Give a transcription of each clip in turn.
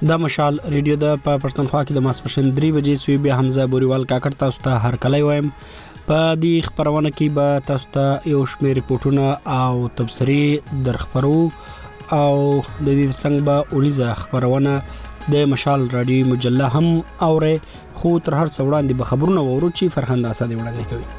د مشال ریډیو د پښتونخوا کې د ماسپښین 3 بجې سوي به حمزه بوريوال کاکړ تاسو ته هر کله وایم. په دې خبرونه کې به تاسو ته یو شمېر ریپورتونه او تبصري درخبرو او د دې څنګه به اونیزه خبرونه د مشال رادیو مجله هم اوره خو تر هر څو وړاندې به خبرونه وورو چې فرخنده اساده وړاندې کوي.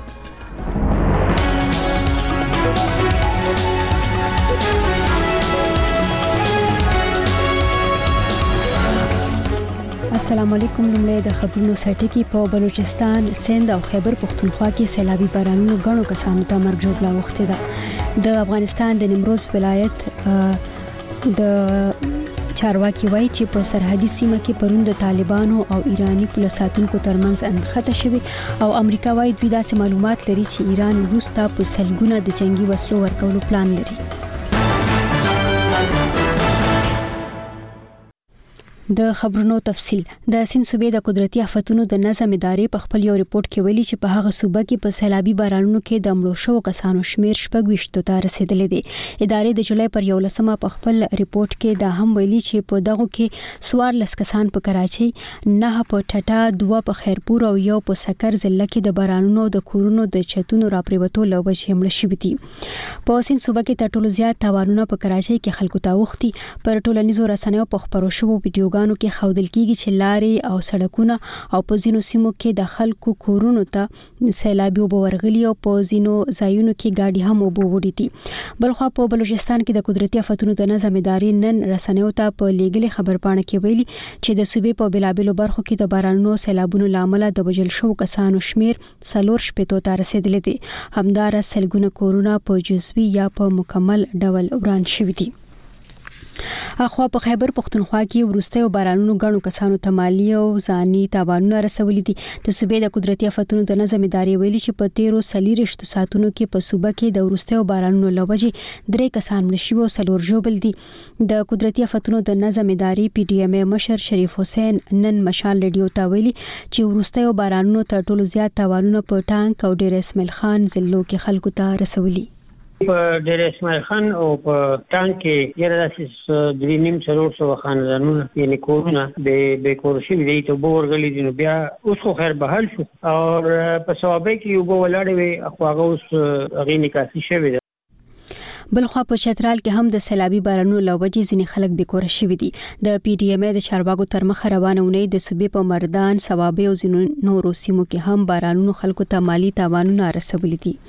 السلام علیکم. لمړی د خبرونو سرټکی په بلوچستان، سند او خیبر پختونخوا کې سیلابي بارانونو غنو کسانو ته مرګ جوړه وخته ده. د افغانستان د نیمروز ولایت د چارواکي وایي چې په سرحدي سیمه کې پرون د طالبانو او ایرانی پولیساتونکو ترمنځ انخته شوی او امریکا وایي دوی داسې معلومات لري چې ایران وروسته په سلګونه د جنگي وسلو ورکولو پلان لري. د خبرونو تفصیل. د سند صوبې د قدرتي آفتونو د نظم ادارې په خپل یو ریپورت کې ویلي چې په هغه صوبه کې په سیلابي بارانونو کې د مړو شوو کسانو شمیر 26 ته رسیدلی دی. ادارې د جولای پر 11 په خپل ریپورت کې دا هم ویلي چې په دغه کې 14 کسان په کراچۍ، 9 په ټټا، 2 په خیرپور او 1 په سکر ضلع کې د بارانونو د کورونو د چتونو راپریوتو له وجې مړ شوي دي. په سند صوبه کې تر ټولو زیات تاوانونه په کراچۍ کې خلکو ته اوختي. پر ټولنیزو رسنیو په خبرو شوو ویډیوګانو کې خودل کېږي چې لارې او سړکونه او په ځینو سیمو کې د خلکو کورونو ته سیلابي اوبه ورغلي او په ځینو ځایونو کې ګاډي هم اوبه وړي دي. بلخوا په بلوچستان کې د قدرتي آفتونو د نظم ادارې نن رسنیو ته په لیږلي خبرپاڼه کې ویلي چې د صوبې په بلابلو برخو کې د بارانونو سیلابونو لامل د وژل شوو کسانو شمیر 4 ته رسیدلی دی. همدارا سلګونه کورونه په جزوي یا په مکمل ډول وران شوي دي. اخوا په خیبر پختونخوا کې ورستیو بارانونو غنو کسانو ته مالی او ځاني تاوانونه رسولي دي. د صوبې د قدرتي آفتونو د نظم ادارې ویلي چې په 13 ساعتونو کې په صوبه کې د ورستیو بارانونو لوجې 3 کسان مړ شوي او 4 ژوبل دي. د قدرتي آفتونو د نظم ادارې پی ډی ایم مشر شریف حسین نن مشال ریډیو ته ویلي چې ورستیو بارانونو تر ټولو زیات تاوانونه په ټانک او ډیر اسماعیل خان ضلعو کې خلکو ته رسولي. په ډیر اسماعیل خان او په ټانک کې یره داسې 3.5 خاندانونه یعنی کورونه به کور شي دی ته ورغلي دي. نو بیا اوس خو خیر بحال شو او په ثوابه کې یو ولاړ وي اخواغه اوس غي نکاسي شوی دی. بلخوا په چترال کې هم د سیلابي بارانونو لوجې ځینې خلک بیکور شوي دي. د پی ډی ایم د چارواکو تر مخه روانونه د صوبې په مردان، ثوابه او ځینو نورو سیمو کې هم بارانونو خلکو ته مالی تاوانونه رسولي دي.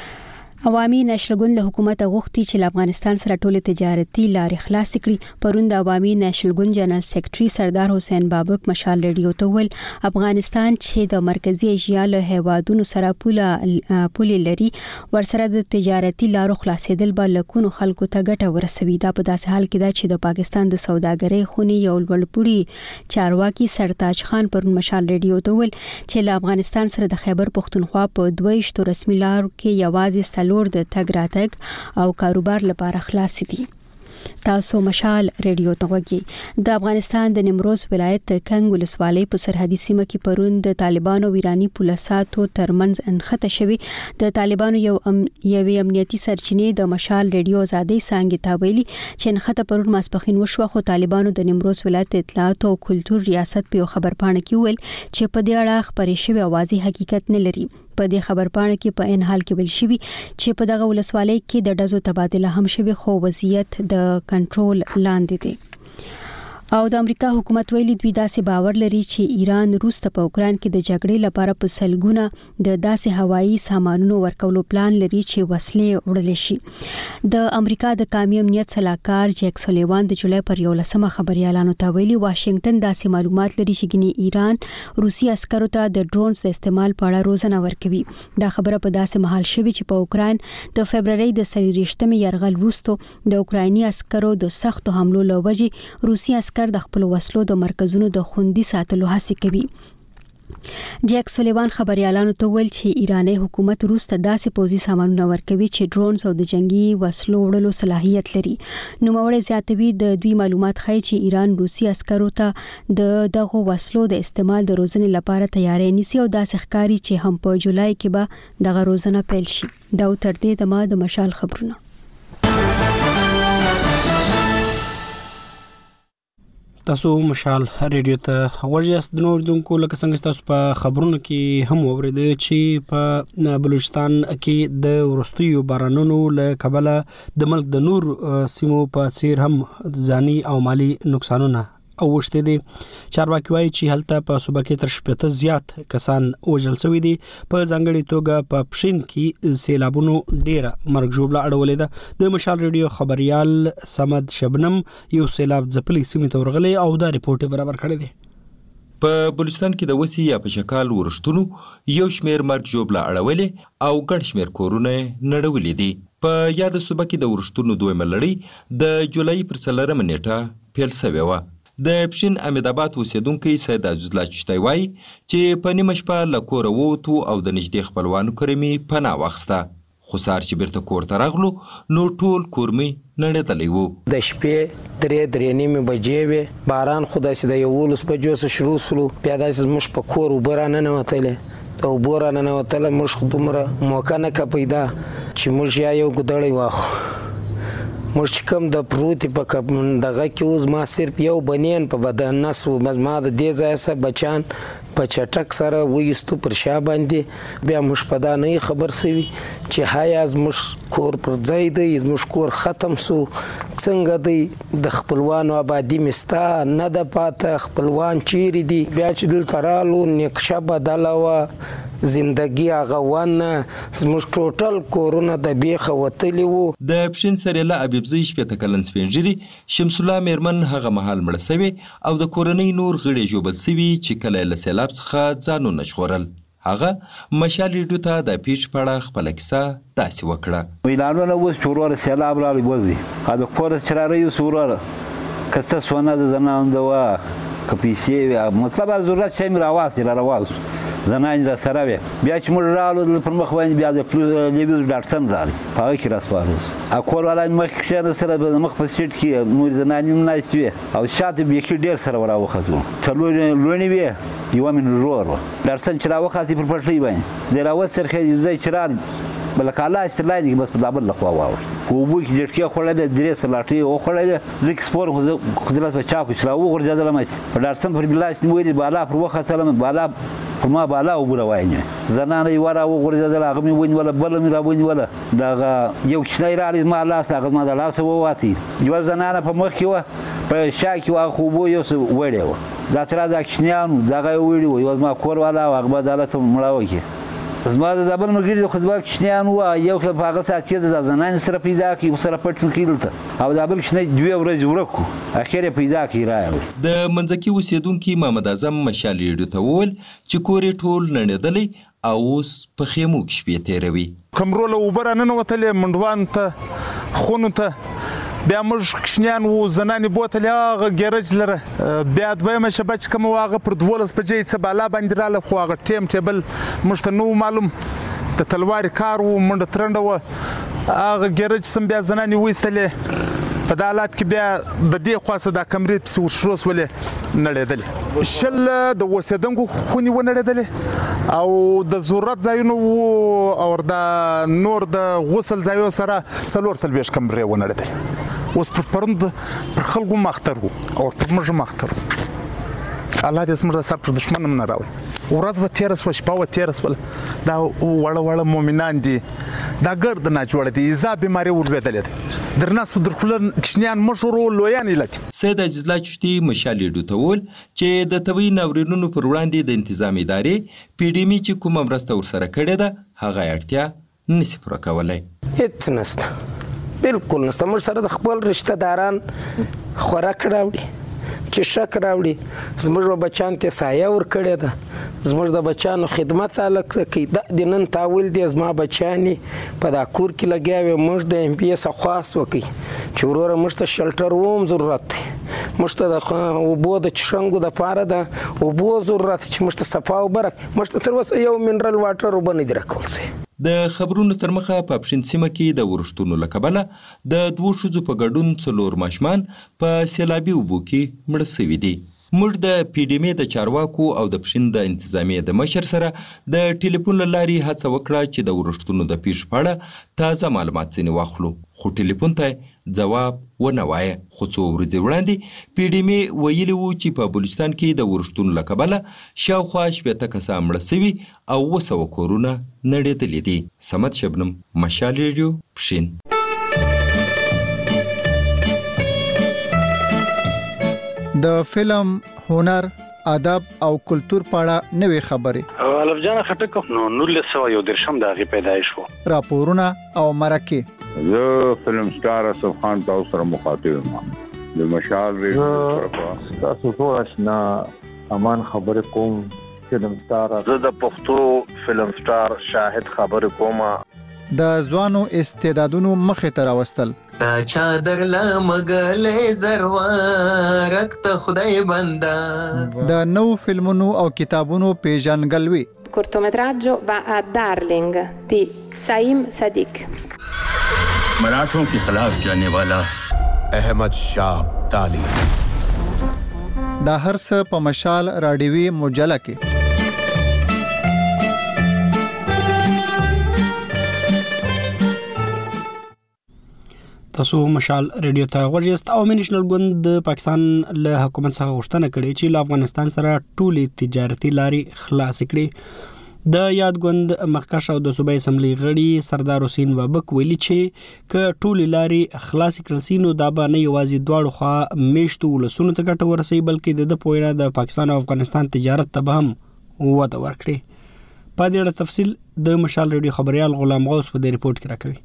عوامي نېشنل ګوند له حکومت غوښتي چې افغانستان سره ټول تجارتي لارې خلاص کړي. پرون د عوامي نېشنل ګوند جنرال سیکریټري سردار حسین بابک مشال ریډیو ته ویل افغانستان چې د مرکزی ایشیا له هیوادونو سره پولې لري ورسره د تجارتي لارو خلاصېدل به لکونو خلکو ته ګټه ورسوي. دا په داسې حال کې ده چې د پاکستان د سوداګرۍ خونې یو لوړپوړي چارواکي سرتاج خان پرون مشال ریډیو ته ویل چې له افغانستان سره د خیبر پختونخوا په 22 رسمي لارو کې یوازې د تګ راتګ او کاروبار لپاره خلاص دي. تاسو مشال ریډیو ته وګورئ. د افغانستان د نیمروز ولایت کنګ ولسوالۍ په سرحدي سیمه کې پرون د طالبانو او ایرانی پولیساتو ترمنځ انخته شوی. د طالبانو یو امنیتي سرچینې د مشال ریډیو ازادي څنګه ته ویلي چې انخته پرون ماسپخین وشو. خو طالبانو د نیمروز ولایت اطلاعات او کلتور ریاست په خبرپاڼه کې ویل چې په دې اړه خبرې شوی اوازي حقیقت نه لري. په دې خبرپاڼه کې په ان حال کې ویل شوی چې په دغه ولسوالۍ کې د ډزو تبادله هم شوی خو وضعیت د کنټرول لاندې دی. او د امریکا حکومت ویلي دوی داسې باور لري چې ایران روس ته په اوکران کې د جګړې لپاره په سلګونه د داسې هوایي سامانونو ورکولو پلان لري چې وسلې وړل شي. د امریکا د قومي امنیت صلاحکار جیک سولیوان د جولای پر 11 خبريالانو ته ویلي واشنگټن داسې معلومات لري چې ګنې ایران روسي عسکرو ته د ډرونز د استعمال په اړه روزنه ورکوي. دا خبره په داسې محل شوی چې په اوکران د فبرवरी د 23 یرغل وروسته د اوکرایني عسکرو د سختو حملو لوجې روسي عسکر د خپل وسلو د مرکزونو د خوندي ساتلو هڅه کوي. جیک سولیوان خبريالانو ته ویل چې ایرانی حکومت روس ته داسې پوځي سامانونه ورکوي چې ډرونز او د جنگي وسلو وړلو صلاحیت لري. نوموړی زیاتوي د دوی معلومات ښیي چې ایران روسي عسکرو ته دغه وسلو د استعمال د روزنې لپاره تیاری نیسي او داسې ښکاري چې هم په جولای کې به دغه روزنه پیل شي. دا تر دې د مشال خبرونه. تاسو مشال ریډیو ته غوږیاست. د نور دونکو لکه څنګه تاسو په خبرونو کې هم واورېدل چې په بلوچستان کې د ورستیو بارانونو له کبله د ملک د نور سیمو په څیر هم ځاني او مالی نقصانونه اوښتي دي. چارواکي وایي چې هلته په صوبه کې تر 80 زیات کسان وژل شوي دي. په ځانګړي توګه په پښین کې سیلابونو ډیره مرګ ژوبله اړولې ده. د مشال ریډیو خبريال سمد شبنم یو سیلاب ځپلي سیمې ته ورغلی او دا ریپورت برابر کړی دی. په بلوچستان کې د وسی یا په شکال ورشتونو یو شمیر مرګ ژوبله اړولې او ګڼ شمیر کورونه نړولې دي. په یاد صوبه کې د ورشتونو دویمه لړۍ د جولای پر 4 نیټه پیل شوې وه. د پښین امیدآباد اوسیدونکي سید عزیزالله چشتی وایي چې په نیمه شپه له کوره ووتو او د نږدې خپلوانو کره مې پناه واخیسته. خو سهار چې بیرته کور ته راغلو نو ټول کور مې نړېدلی و. د شپې 3:30 بجې وې. باران خو داسې د 11 بجو څخه شروع سلو. بیا داسې موږ په کور اوبه راننوتلې او اوبه راننوتله. موږ دومره موقع نه که پیدا چې موږ یا یو ګودړی واخو. موږ چې کوم د پروتي په دغه کې اوس ما صرف یو بنین په بدن نس و ما د دې ځای سره بچان په چټک سره وایستو پر شا باندې. بیا موږ په دا نه خبر سوي چې هایا زموږ کور پر ځای دی، زموږ کور ختم سو. څنګه دی د خپلوانو آبادي مستا نه د پاته، خپلوان چیرې دي. بیا چې دلته رالو نقشه بدله وه، زندگی هغه ونه زموږ ټوټل کورونه د بیخه وتلي وو. د پښین سریله ابيبزي 18 کلن سپینجري شمس الله میرمن هغه مهال مړ شوی او د کورنۍ نور غړي جوبل شوی چې کله له سیلاب څخه ځانونه ژغورل. هغه مشال ریډیو ته د پیچ پړه خپل کیسه داسې وکړه. ویلانونه اوس چورور سیلاب راغلی وځي دا کور چراره یو سوراره کته سونه د زنانده وا کپیسي مطلب ضرورت چې مې راواسي را راواسو زنان را سره وي. بیا چې موږ رالو پر مخ باندې بیا د لیویز ډاکټر راغی په هغه کې راسپاروس اکور ولا مخ کې سره د مخ په سیټ کې نور زنان نه سوي او شاته به کې ډیر سره وراوخته څلور لونی وي یو من رور ډاکټر چې راوخته پر پټلې باندې د راوځ سره ځای چرار بل کاله استلای بس په دابل لخوا واورت کوبو کې جټکه خړل درې سلاټي او خړل زک سپور خدلات په چاکو چې راو ورځدل مې په ډاکټر پر بلاس نیولې بالا پر وخت تلم بالا ما بالا وګړه وایي زنانه یې ورا وګرځدل هغه مې ونی ولا بل مې را ونی ولا دا یو کښنای را ما لاس هغه ما د لاس وواتي یو زنانه په مخ کې و په شا کې و خو بو یو وړي و دا تر دا کښنیان دا وړي و یو ما کور والا هغه بدالت مړاوي کې زما د زبر مرګري خو ځواک کښنیان و یو خل په هغه سات کې د زنان سره پیدا کې سره پټ کېدلته او دا بل کښنی دوی ورځ ورکو اخر پیدا کې راوي. د منځکي اوسیدونکو محمد اعظم مشال ریډیو ته وویل چې کورې ټول نړېدلی او اوس په خیمو کې شپې تېروي. کمروله اوبه راننوتلې منډوان ته خونو ته بیا موږ کښنیان و زنانې بوتلې هغه ګیرج لره بیا دویمه شپه چې کومه وه هغه پر 12 بجې څه بالا باندې راله خو هغه ټیم ټیبل موږ ته نه و معلوم د تلوارې کار و منډه ترنډه وه هغه ګیرج سم بیا زنانې وایستلې په دا حالات کې بیا د دې خواڅه دا کمرې پسې ورشروس ولې نړېدلې شل د اوسېدونکو خونې ونړېدلې او د ضرورت ځایونو او د نور د غسل ځایو سره 40 کمرې ونړېدلې. اوس پر پروند پر خلکو مختر وو او پر موږ مختر الله دې زموږ د سر پر دښمن هم نه راوړي. ورځ به تېره شوه شپه به تېره شوله دا وړه وړه مؤمنان دي دا ګرد ناجوړه دي ایزا بیماري ورلوېدلې ده در ناستو در خوله کښنیان مشر و لویان علت. سید عزیزالله چشتي مشال ریډیو ته وویل چې د طبیعي ناورینونو پر وړاندې د انتظام ادارې PDM چې کومه مرسته ورسره کړې ده هغه اړتیا نشي پوره کولی. هېڅ نشته بالکل نشته. موږ سره د خپل رشته داران خوراک راوړي چې شک راوړي زموږ به بچان ته سایه ورکړې ده زموږ د بچانو خدمت هلکه کوي د نن تاول دی زما بچانې په دا کور کې لګیا وي موږ د MPS خواست وکړي چې وروره موږ ته شلټر وم ضرورت دی موږ ته د اوبو د چشنګو دپاره د اوبو ضرورت چې موږ ته صفا اوبه موږ ته تر اوسه یو منرل واټر اوبه نه دي راکول شوي. د خبرونو تر مخه په پښین سیمه کې د ورښتونو له کبله د 2 ښځو په ګډون 4 ماشومان په سیلابي اوبو کې مړه شوي دي. موږ د پی ډی ام د چارواکو او د پښین د انتظامیې د مشر سره د ټلیفون له لارې هڅه وکړه چې د ورښتونو د پیښو په اړه تازه معلومات ځینې واخلو، خو ټلیفون ته ځواب ونه وایه. خو څو ورځې وړاندې پی ډی ام ویلي وو چې په بلوچستان کې د ورښتونو له کبله شاوخوا 80 کسان مړه سوي او 200 کورونه نړېدلي دي. صمد شبنم، مشال ریډیو، پښین. د فلم، هنر، ادب او کلچر په اړه نوې خبرې. الف جان خټک نو 1913 د هغه پیدایش وو. راپورونه او مرکه. زه فلم سٹار اسف خان تاسو سره مخاطب یم. د مشال ریډیو تاسو ټول آشنا امان خبر کوم. فلم سٹار زه د پښتو فلم سٹار شاهد خبر کوم. د ځوانو استعدادونو مخې ته راوستل. تا چادر لمګلې زروارک ته خدای بندا. د نو فلمونو او کتابونو پیژنګلوي. cortometraggio va a Darling di Saim Sadiq. मराठों के खिलाफ जाने वाला अहमद शाह अब्दाली. دا هر څه په مشال راډیوي مجله کې. تاسو مشال ریډیو ته غوږیاست. او نېشنل ګوند د پاکستان له حکومت څخه غوښتنه کړې چې له افغانستان سره ټولې تجارتي لارې خلاص کړي. د یاد ګوند مخکښ او د صوبایي اسمبلی غړي سردار حسین بابک ویلي چې ک ټولې لارې خلاص کړل سي نو دا به نه یوازې دواړو خوا میشتو ولسونو ته ګټه ورسوي بلکې د پوینه د پاکستان او افغانستان تجارت ته به هم وده ورکړي. په دې اړه تفصیل د مشال ریډیو خبريال غلام غوث په دې ریپورت کې راکوي.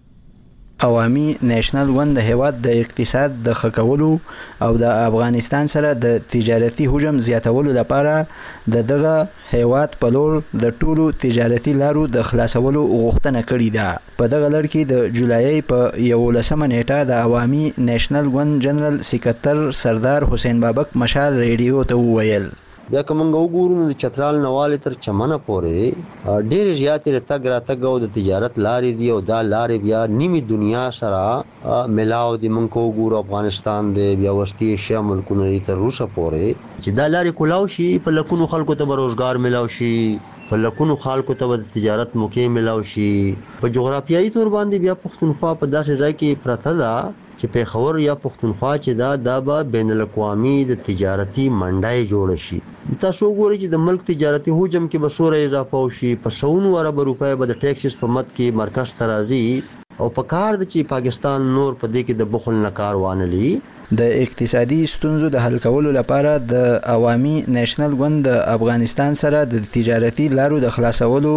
عوامي نېشنل ګوند د هیواد د اقتصاد د خکولو او د افغانستان سره د تجارتي حجم زیاتولو لپاره دغه هیواد په لور د ټولو تجارتي لارو د خلاصولو غوښتنه کړې ده. په دغه لړ کې د جولای په 11 نیټه د عوامي نېشنل ګوند جنرال سکرټر سردار حسین بابک مشال ریډیو ته وویل. بیا کومنګ وګورو د چترال نواله تر چمنه پورې ډېر زیاتې تګ را تګ او د تجارت لارې دی او دا لارې بیا نیمه دنیا سره ملاو دي. منکو وګورو افغانستان دی بیا وسطي ایشیا ملکونه تر روسه پورې چې دا لارې کولاو شي په لکونو خلکو ته روزګار ملاو شي، په لکونو خلکو ته د تجارت موقع ملاو شي. په جغرافیایي تور باندې بیا پښتونخوا په داسې ځای کې پرته ده چې پیښور یا پښتونخوا چې دا به بین الاقوامي د تجارتي منډای جوړ شي. تاسو وګورئ چې د ملک تجارتي حجم کې به سوره اضافه وشي، په 100 ارب روپۍ به د ټیکسز په مد کې مرکز ترازی او په کار د چې پاکستان نور په دې کې د بخل نکار وانلی. د اقتصادي ستونزو د حل کولو لپاره د عوامي نېشنل ګوند د افغانستان سره د تجارتي لارو د خلاصولو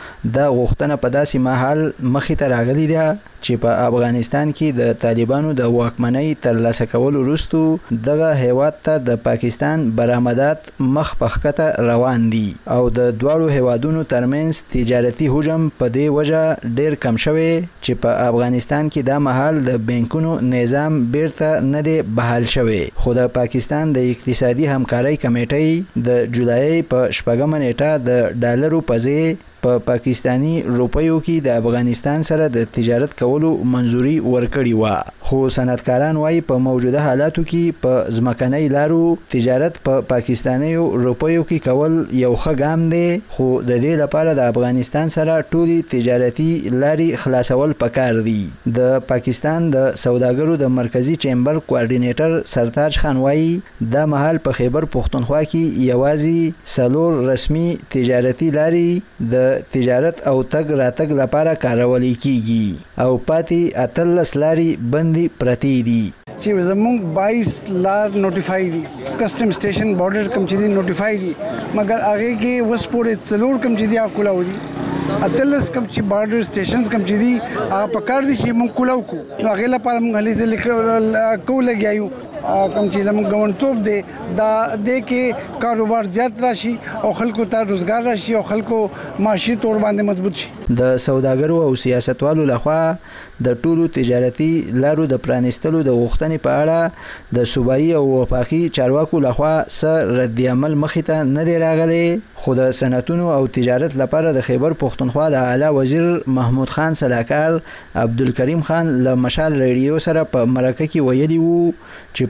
د غوښتنه په داسې مهال مخې ته راغلي ده چې په افغانستان کې د طالبانو د واکمنۍ ترلاسه کولو وروسته دغه هیواد ته د پاکستان برآمدات مخ په ښکته روان دي او د دواړو هیوادونو ترمنځ تجارتي حجم په دې وجه ډیر کم شوی چې په افغانستان کې د مهال د بانکونو نظام بیرته نه دی بحال شوی. خو د پاکستان د اقتصادي همکارۍ کمیټې د جولای په 4 نیټه د ډالرو په ځای په پاکستانی روپیو کې د افغانستان سره د تجارت کولو منځوري ورکړی و. خو صنعتکاران وايي په موجوده حالاتو کې په ځمکنۍ لارو تجارت په پاکستانی روپیو کې کول یو ښه ګام دی، خو د دې لپاره د افغانستان سره ټولي تجارتي لارې خلاصول پکار دي. د پاکستان د سوداګرو د مرکزی چیمبر کوارډینیټر سرتاج خان وايي د مهال په خیبر پښتونخوا کې یوازې 4 رسمي تجارتي لارې د تجارت او تګ راتګ لپاره کارول کیږي او پاتې 18 لارې بندي پرتی دي. چې زموږ 22 لار نوټیفای دي، کسٹم سټیشن بارډر کم چې دي نوټیفای دي، مګر هغه کې وس پورې څلور کم چې دي اکولاو دي، اتلس کم چې بارډر سټیشنز کم چې دي هغه پکار دي چې موږ کولاو کو. نو هغه لپاره موږ هلي ځل کو لګیایو کم چې زموږ ګوندټوب دی دا د کې کاروبار زیات راشي او خلکو ته روزګار راشي او خلکو معاشي تور باندې مضبوط شي. د سوداګرو او سیاستوالو لخوا د ټولو تجارتي لارو د پرانستلو د غوښتنې په اړه د صوبایي او وفاقي چارواکو لخوا سره رد عمل مخې ته نه دی راغلی. خو د صنعتونو او تجارت لپاره د خیبر پښتونخوا د اعلی وزیر محمود خان سلاکار عبدالکریم خان له مشال ریډیو سره په مرکه کې ویلي وو چې په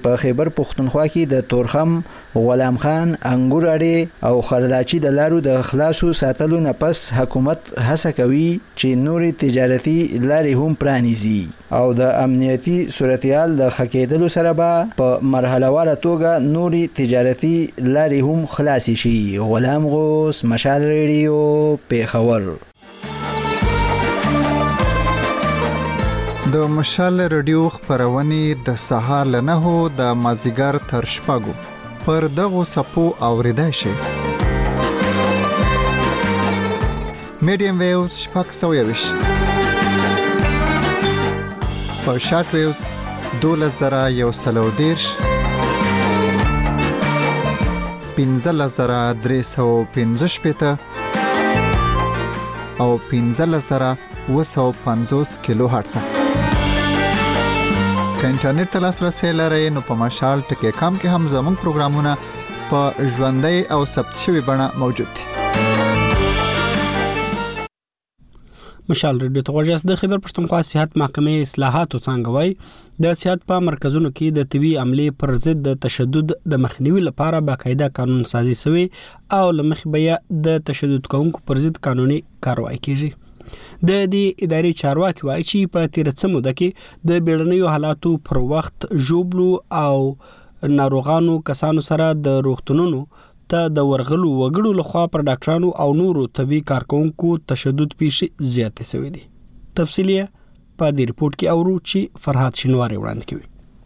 په خیبر پښتونخوا کې د تورخم، غلام خان، انګور اړې او خرداچی د لارو د خلاصو ساتلو نه پس حکومت هڅه کوي چې نوري تجارتي لارې هم پرانیزي او د امنیتي صورتحال د خکېدلو سره به په مرحله واره توګه نوري تجارتي لارې هم خلاص شي. غلام غوث، مشال ریډیو، پیښور. د مشال رادیو خبرونه د سهار له 9 د مازیګر تر شپږو پر دغو صفو اوریدای شي. میډیم ویوز 620 په شارټ ویوز 12110 15315 او 15250 کیلو هرتز. که انټرنیټ ته لاسرسی لرئ نو په مشال ټکی کام کې هم زموږ پروګرامونه په ژوندۍ او ثبت شوي بڼه موجود دي. مشال ریډیو ته غوږ د خیبر پښتونخوا صحت محکمې اصلاحاتو څنګه وای د صحت په مرکزونو کې د طبي عملې پر ضد د تشدد د مخنیوي لپاره باقاعده قانون سازي شوی او لمخ بیا د تشدد کوونکو پر ضد قانوني کاروایی کیږي. د دې ادارې چارواکي وایي چې په تیر څه موده کې د بیړنیو حالاتو پر وخت ژوبلو او ناروغانو کسانو سره د روغتونونو ته د ورغلو وګړو لخوا پر ډاکټرانو او نورو طبي کارکونکو تشدد پیښې زیاتې شوې دي. تفصیلی په دې ریپورت کې اورو چې فرحات شینواری وړاندې کوي.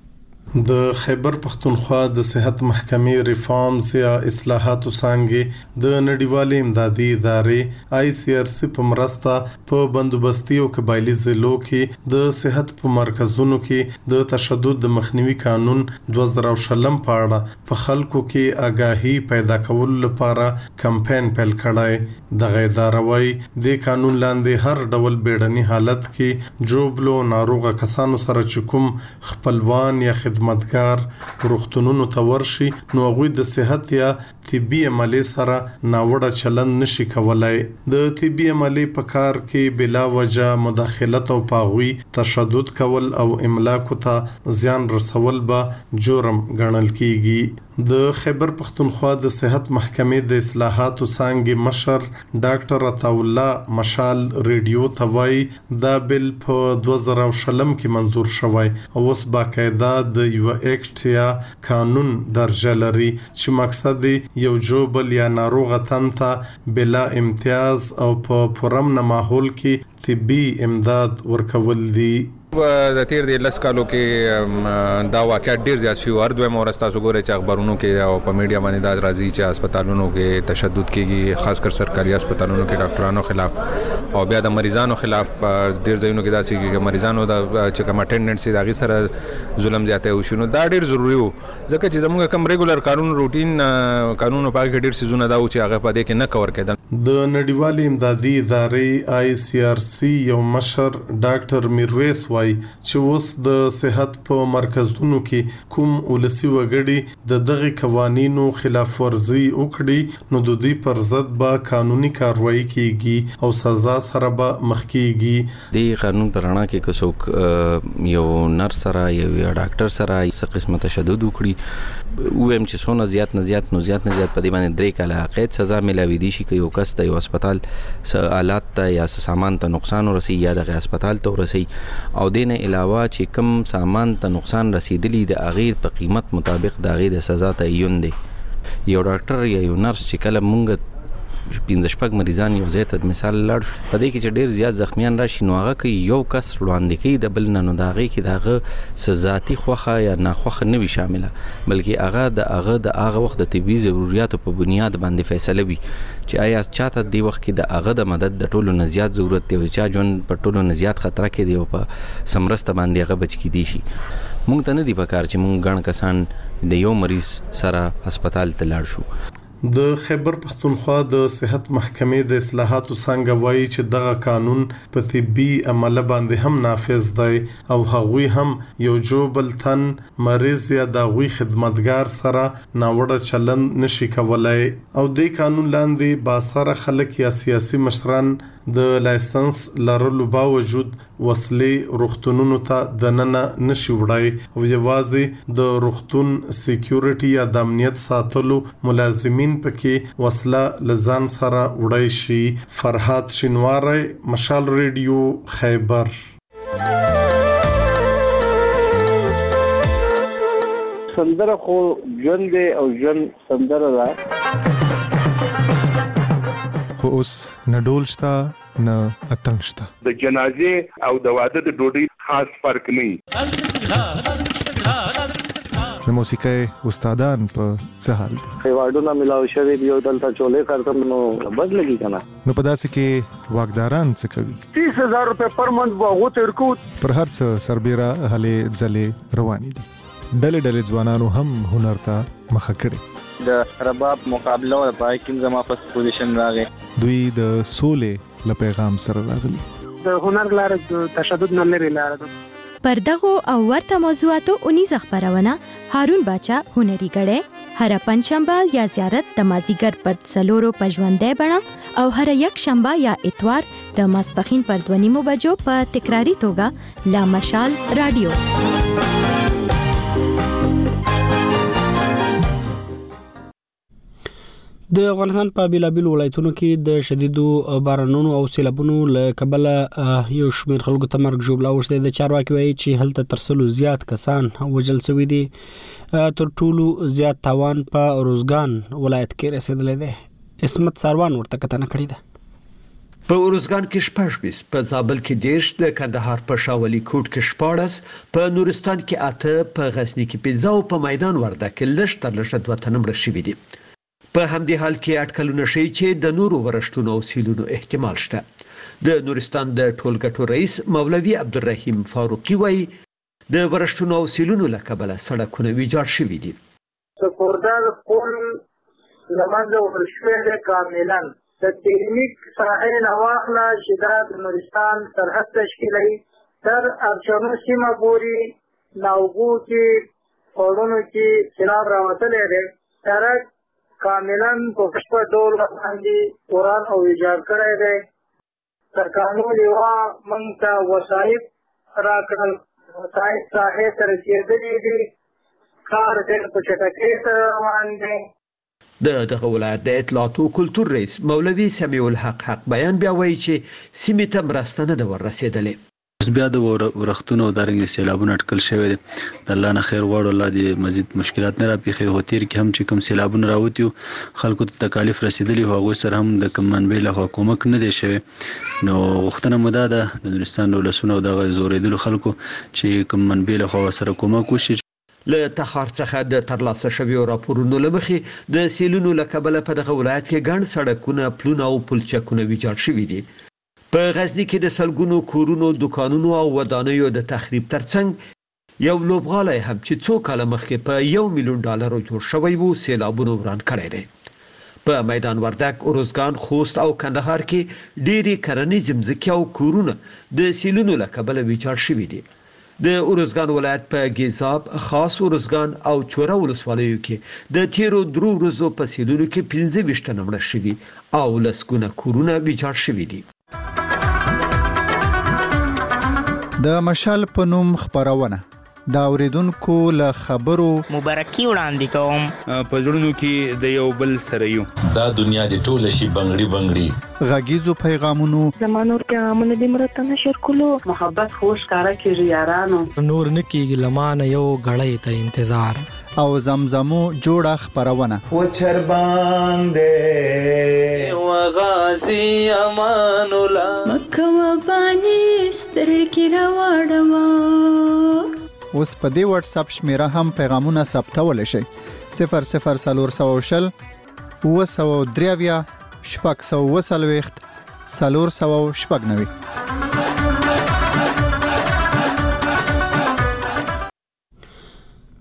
د خیبر پښتونخوا د صحت محکمې ریفارمز یا اصلاحاتو څنګه د نړیوالې امدادي ادارې ICRC په مرسته په بندوبستي او قبایلی ضلعو کې د صحت په مرکزونو کې د تشدد د مخنیوي قانون 2020 په اړه په خلکو کې آگاهي پیدا کولو لپاره کمپاین پیل کړای. د غیداروي د قانون لاندې هر ډول بیړني حالت کې جوبلو ناروغه کسانو سره چکم خپلوان یا خدمتګار روغتونونو ته ورشي نو هغوی د صحت یا طبي عملې سره ناوړه چلند نشي کولای. د طبي عملې په کار کې بلا وجه مداخلت او پاغوي تشدد کول او املاکو ته زیان رسول به جرم ګڼل کیږي. د خیبر پښتونخوا د صحت محکمې د اصلاحاتو څنګه مشر ډاکټر عطاالله مشال ریډیو ته وایي دا بل په 2020 کې منظور شوی او اوس باقاعده د یو اکټ یا قانون درجه لري چې مقصد یو جوبل یا ناروغه تنته بلا امتیاز او په پرامن ماحول کې طبي امداد ورکول دي. د تیر د لس کالو کې دا واقعیت ډیر زیات شي. اردوی مورستا وګوره چې اخبارونو کې او په میډیا باندې دا راځي چې هسپتالونو کې تشدد کیږي، خاص کر سرکاري هسپتالونو کې ډاکټرانو خلاف او بیا د مریضانو خلاف ډیر ځایونو کې داسې کې مریضانو د چې کوم اټینډنټس د غي سره ظلم زیاته وشو. دا ډیر ضروری وو ځکه چې زموږ کوم ریګولر قانون روټین قانون په کې ډیر سيزونه دا و چې هغه په دې کې نه کور کېدل. د نړیوالې امدادي ادارې ICRC یو مشر ډاکټر میرویس چې اوس د صحت په مرکزونو کې کوم ولسی وګړي د دغه قوانینو خلاف ورزي وکړي نو د دوی پر ضد به قانوني کاروایی کیږي او سزا سره به مخ کیږي. د قانون پرانا کې کوڅوک یو نرس سره یو ډاکټر سره څه قسمه تشدد وکړي ویم چې څونه زیات نه زیات په دې باندې 3 کاله قید سزا ملاوي دي شي. یو کس ته یو هسپتال آلات ته یا سامان ته نقصان ورسي یا د هسپتال ته ورسي او دینه علاوه چې کم سامان ته نقصان رسیدلی د اغیر په قیمت مطابق د اغیر د سزا تعین دی. یو ډاکټر یا یو نرس چې کله مونږ 15 مریضان یو ځای ته مثال لاړ په دې کې چې ډیر زیات زخمیان راشي نو هغه کې یو کس وړاندې کوي د بل نه نو دا غي کې دغه سزاتي خوخه یا ناخوخه نه وي شامله بلکې هغه د وخت د طبي ضرورتو په بنیاد باندې فیصله وي چې آیا چاته دی وخت کې د هغه د مدد د ټولو نه زیات ضرورت دی او چا جون په ټولو نه زیات خطر کې دی او په سمرسته باندې هغه بچ کی دي شي. مونږ ته نه دی پکار چې مونږ ګڼ کسان د یو مریض سره هسپتال ته لاړ شو. د خیبر پختونخوا د صحت محکمې د اصلاحاتو څنګه وایي چې دغه قانون په طبي عمله باندې هم نافذ دی او هغوی هم یو جوبل تن مریض یا د غوي خدمتګار سره ناوړه چلند نشي کولای او د قانون لاندې باسره خلک یا سیاسي مشران د لایسنس لرلو باوجود وسلې روغتونونو ته دننه نشي وړای او یوازې د روغتون سکیورټي یا د امنیت ساتلو ملازمین پکې وسله لزان سره وړای شي. فرحات شینواری، مشال ریډیو، خیبر. سندره خو ژوند او ژوند سندره ده، خو اوس نه ډول شته نه اتنګ شته. د جنازې او د واده د ډوډۍ خاص فرق نه. د موسیقۍ استادان په څه حال دي؟ ایوارډونه ملاو شوي دي او دلته چولې کارتم نو بد لګي کنه. نو په داسې کې واکداران څه کوي؟ 30,000 روپے پر منت به غوته ورکو. پر هر څه سربېره هلې ځلې روانې دي. ډلې ډلې ځوانانو هم هنر ته مخه کړې. د رباب مقابله او پای کې زما په پوزیشن راغی. دوی د سولې له پیغام سره راغلي. د هنر لاره د تشدد نه لري لاره ده. پر دغه او ورته موضوعاتو 19 خبرونه هارون باچا هنري غړې هر پنځشنبه یا زیارت د مازیګر پر څلورو پژوندې بڼه او هر یک شنبه یا اتوار د ماسپخین پر 2:30 بجو په تکراری توګه لا مشال رادیو. د افغانستان په بیلابیل ولایتونو کې د شدیدو بارانونو او سیلابونو له کبله یو شمېر خلکو ته مرګ ژوبلا وشته. د چارواکي وایي چې هلته ترسلو زیات کسان وژل شوي دي. تر ټولو زیات تاوان په روزګان ولایت کې رسیدلی دی. اسمت ساروان ورته کتنه کړې ده. په روزګان کې 26، په زابل کې 10، د کندهار په شاولي کوټ کې 14، په نورستان کې 8، په غزنی کې 15 او په میدان ورده کې لږ تر لږه 2 تنه مړه شوي دي. په همدې حال کې اټکلونه شي چې د نورو ورښتونو او سیلونو احتمال شته. د نورستان د ټولګټو رئیس مولوي عبدالرحیم فاروقي وایي د ورښتونو او سیلونو له کبله سړکونه ویجاړ شوي دي. سپوردار پول لمنځه وړل شوی دی کاملا. د تکنیک ساحل نواخله چې دا د نورستان سرحد تشکیلوي تر ارچنو سیمه پورې ناوګو کې پوړونو کې سیلاب راوتلی دی. سړک کاملا په بشپړ ډول باندې وران او ویجاړ کړی دی. سرکانو لیوا موږ ته وسایط راکړل، وسایط ساحې ته رسېدلي دي. کار ډېر په چټکۍ سره روان دی. د دغه ولایت د اطلاعات او کلتور رئیس مولوي سمیع الحق حق بیان بیا وایي چې سیمې ته مرسته نه ده ورسېدلې. بیا د ورښتونو او دارنګ سیلابونو اټکل شوی دی. د الله نه خیر غواړو، الله دې مزید مشکلات نه راپېښوي. خو تیر کې هم چې کوم سیلابونه راوتي خلکو ته تکالیف رسېدلي وو، هغوی سره هم د کوم منبع لخوا کومک نه دی شوی. نو غوښتنه مو دا ده د نورستان د ولسونو او دغه زورېدلو خلکو چې کوم منبع لخوا ورسره کومک وشي. له تخار څخه د ترلاسه شویو راپورونو له مخې د سیلونو له کبله په دغه ولایت کې ګڼ سړکونه، پلونه او پلچکونه ویجاړ شوي دي. په غزنی کې د سلګونو کورونو، دکانونو او ودانیو د تخریب ترڅنګ یو لوبغالی هم چې څو کاله مخکې په $1 میلیون جوړ شوی وو سیلابونو وران کړی دی. په میدان وردک، روزګان، خوست او کندهار کې ډېری کرنیز ځمکې او کورونه د سیلونو له کبله ویجاړ شوي دي. د روزګان ولایت په ګیزاب، خاص روزګان او چوره ولسوالیو کې د تیرو 3 ورځو په سیلونو کې 25 تنه مړه شوي او لسګونه کورونه ویجاړ شوي دي. د مشال په نوم خبرونه دا اوریدونکو له خبرو مبارکي وړاندې کوم. په زړونو کې د یو بل سره یو. دا دنیا د ټوله شي بنگړي بنگړي. غږیزو پیغامونو زمانور پیغامونه د مرته نشر کولو. محبت خوش کارا کې یارانو. نور نکیږي لمانه یو غړې ته انتظار. او زمزمو جوړه خبرونه. و چر باندې و غازی امان الله مکه و بانی سترګې راوړم. اوس په دې واتس اپ شمیره هم پیغامونه ثبتول شي. 00420 903 640 490.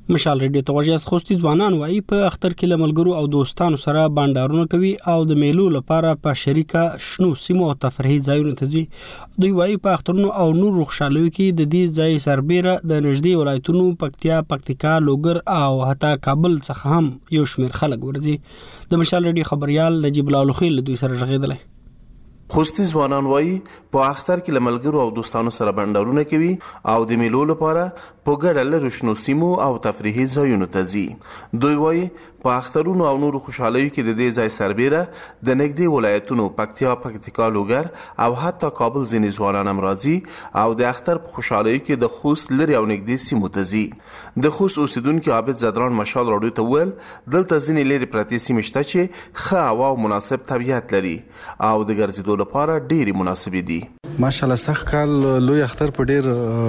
مشال ریډیو ته ورجاست خوستي ځوانان وایي په اختر کې لملګرو او دوستانو سره بانډارونه کوي او د میلو لپاره په شریکه شنو سیمو او تفریحي ځایونو ته ځي. دوی وایي په اخترونو او نور خوشحالۍ کې د دې ځای سربېره د نږدې ولایتونو پکتیا، پکتیکا، لوګر او حتی کابل څخه هم یو شمېر خلک ورځي. د مشال ریډیو خبريال نجیب الله لخیل دوی سره ژغېدلی. خوستي ځوانان وایي په اختر کې لملګرو او دوستانو سره بانډارونه کوي او د میلو لپاره په ګډه له شنو سیمو او تفریحي ځایونو ته ځي. دوی وایي په اخترونو او نورو خوشحالیو کې د دې ځای سربېره د نږدې ولایتونو پکتیا، پکتیکا، لوګر او حتی کابل ځینې ځوانان هم راځي او د اختر په خوشحالیو کې د خوست لري او نږدې سیمو ته ځي. د خوست اوسیدونکي عابد زدران مشال راډیو ته وویل دلته ځینې لرې پرتې سیمې شته چې ښه هوا او مناسب طبیعت لري او د ګرځېدو لپاره ډېرې مناسبې دي. ماشاءالله سخت کال لوی اختر په ډیر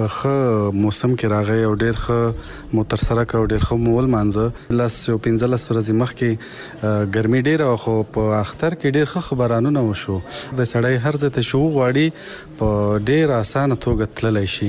ښه موسم کې راغی او ډیر ښه مو ترسره کړ او ډیر ښه مو ولمانځه. لاس یو 15 ورځې مخکې ګرمي ډیره خو په اختر کې ډیر ښه خبرانونه وشو. د سړی هر ځای ته شو غواړي په ډیر اسانه توګه تللی شي.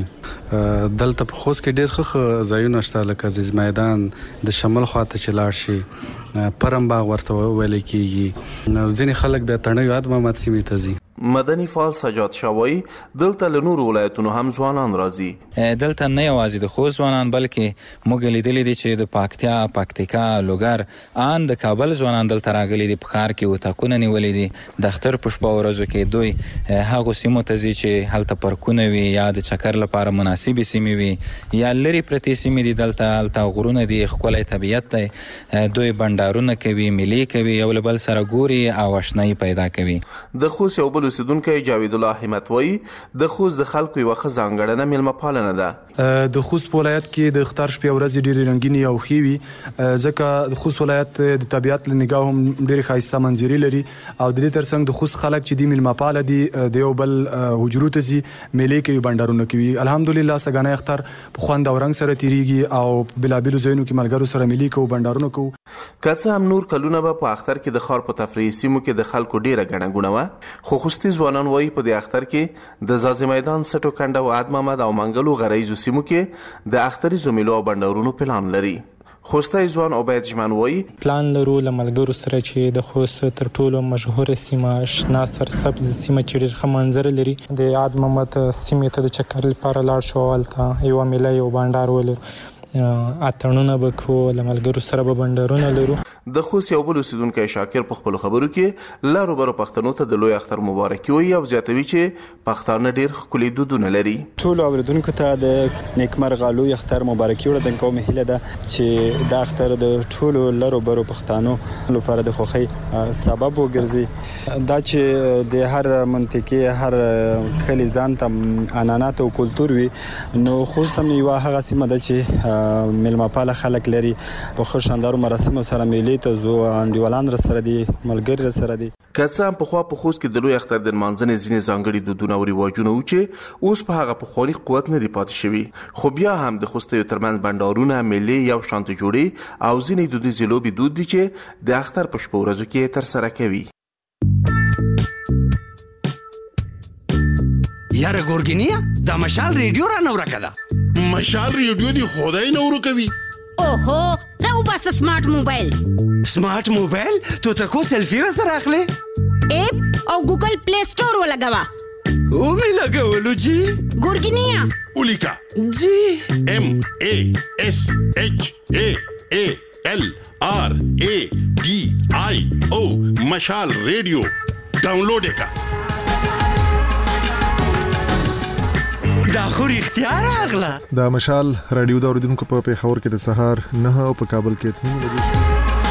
دلته په خوست کې ډیر ښه ځایونه شته لکه عزیز میدان د شمال خواته چې لاړ شي، پرم باغ ورته ویل کېږي. ځینې خلک بیا تڼیو یاد محمد سیمې ته ځي. مدني فعال سجاد شاوی دلته له نورو ولایتونو هم ځوانان راځي. دلته نه یوازې د خوست ځوانان بلکې موږ لیدلي دي چې د پکتیا، پکتیکا، لوګر ان د کابل ځوانان دلته راغلي دي. په ښار کې اتاقونه نیولي دي. د اختر په شپه ورځو کې دوی هغو سیمو ته ځي چې هلته پارکونه وي یا د چکر لپاره مناسبې سیمې وي یا لرې پرتې سیمې دي. دلته غرونه دي، ښکلی طبیعت دی. دوی بانډارونه کوي، میلې کوي، یو له بل سره ګوري او اشنایي پیدا کوي. د خوست یو بل اوسیدونکی جاوید الله همت وایي د خوست د خلکو یوه ښه ځانګړنه میلمه پالنه ده. د خوست په ولایت کې د اختر شپې ورځې ډېرې رنګینې او ښې وي ځکه د خوست ولایت د طبیعت له نګاه هم ډېرې ښایسته منظرې لري او د دې ترڅنګ د خوست خلک چې دي میلمه پاله دي، د یو بل حجرو ته ځي، میلې کوي، بانډارونه کوي. الحمدلله سږنی اختر په خوند او رنګ سره تیریږي او بېلابېلو ځایونو کې ملګرو سره میلې کوو، بانډارونه کوو. که څه هم نور کلونه به په اختر کې د ښار په تفریحي سیمو کې د خلکو ډېره ګڼه ګوڼه وه، خو خوستي ځوانان وایي په دې اختر کې د زازي میدان، سټو کنډه او عاد محمد او منګلو غریزو سیمو کې د اختریزو میلو او بانډارونو پلان لري. خوستی ځوان عبید جمن وایي پلان لرو له ملګرو سره چې د خوست تر ټولو مشهوره سیمه شنه سرسبز سیمه چې ډېر ښه منظره لري د عاد محمد سیمې ته د چکر لپاره لاړ شو. هلته یوه میله یو بانډار ولرو، اتڼونه به کوو، له ملګرو سره به بانډارونه لرو. د خوست یو بل اوسیدونکی شاکر په خپلو خبرو کې لارو برو پښتنو ته د لوی اختر مبارکي وایي او زیاتوي چې پښتانه ډېر ښکلي دودونه لري. ټولو اورېدونکو ته د نیکمرغه لوی اختر مبارکي وړاندې کوم. هیله ده چې دا اختر د ټولو لارو برو پښتنو لپاره د خوښۍ سبب وګرځي. دا چې د هر منطقې هر کلي ځان ته عنعنات او کلتور وي، نو خوست هم یوه هغه سیمه ده چې میلمه پاله خلک لري. په ښه شاندارو مراسمو سره میلې ته ځو، انډیوالان راسره دي، ملګري راسره دي. که څه هم پخوا په خوست کې د لوی اختر د لمانځنې ځینې ځانګړي دودونه او رواجونه وو چې اوس په هغه پخواني قوت نه دي پاتې شوي، خو بیا هم د خوستیو ترمنځ بانډارونه، میلې یو شانته جوړې او ځینې دودیزې لوبې دود دي چې د اختر په شپو ورځو کې ترسره کوي. یاره ګورګینیا دا مشال ریډیو را نو راکده. مشال ریډیو دی خدای نو ورکوي. اوهو راو بس سمارټ موبایل. سمارټ موبایل تو تکو سیلفی را سره اخلي؟ اپ او ګوګل پلی سٹور ولګوا. او می لګولو جی ګورګینیا اولیکا جی MASHALRADIO مشال ریډیو ډاونلوډ کا. دا خو اختیار اغلا. دا مشال رادیو دا اوریدونکو په پیښور کې د سهار 9 او په کابل کې 3 بجې شو.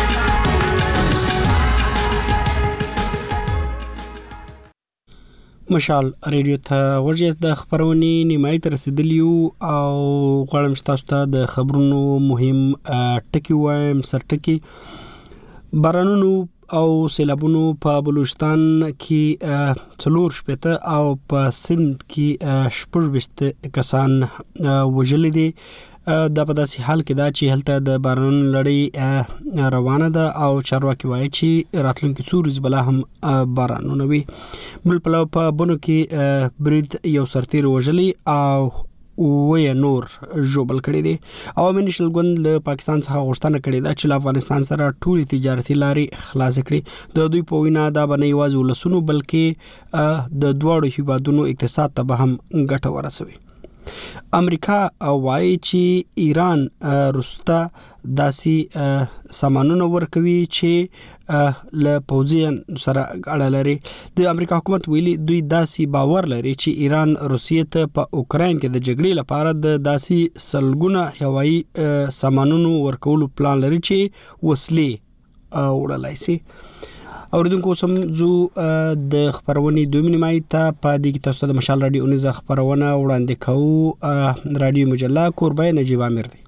مشال ریډیو ته ورجه د خبرونې نیمای تر رسیدلیو او غواړم چې تاسو ته د خبرونو مهم ټکی وایم. سرټکی بارانونو او سیلابونو په بلوچستان کې 4 شپته او په سند کې 14 کسان وژل دي. دا په داسې حال کې دا چې هلته د باران لړۍ روانه ده او چارواکي وایي چې راتلونکي 4 ورځې بلا هم بارانونه وي. بل پلو په بونو کې برید یو سرتیر وژلی او وې نور جوړ کړی دی. عوامي نېشنل ګوند له پاکستان څخه غوښتنه کړې ده چې له افغانستان سره ټول تجارتي لارې خلاص کړي. د دوی په وینا دا به نه یوازې ولسونو بلکې د دواړو هیوادونو اقتصاد ته به هم ګټه ورسوي. امریکا وایي چې ایران روستا داسې سامانونه ورکوي چې له پوځیان سره اړه لري. د امریکا حکومت ویلي دوی داسې باور لري چې ایران روسیې ته په اوکراین کې د جګړې لپاره د داسې سلګونه هوایي سامانونو ورکولو پلان لري چې وسلې وړلای شي. اوریدونکو سم زو د خبرونې دوه نیمه ته په دې کې تاسو د مشال رادیو نيزه خبرونه وړاندې کوو. رادیو مجله کوربه نجیب امیر دی.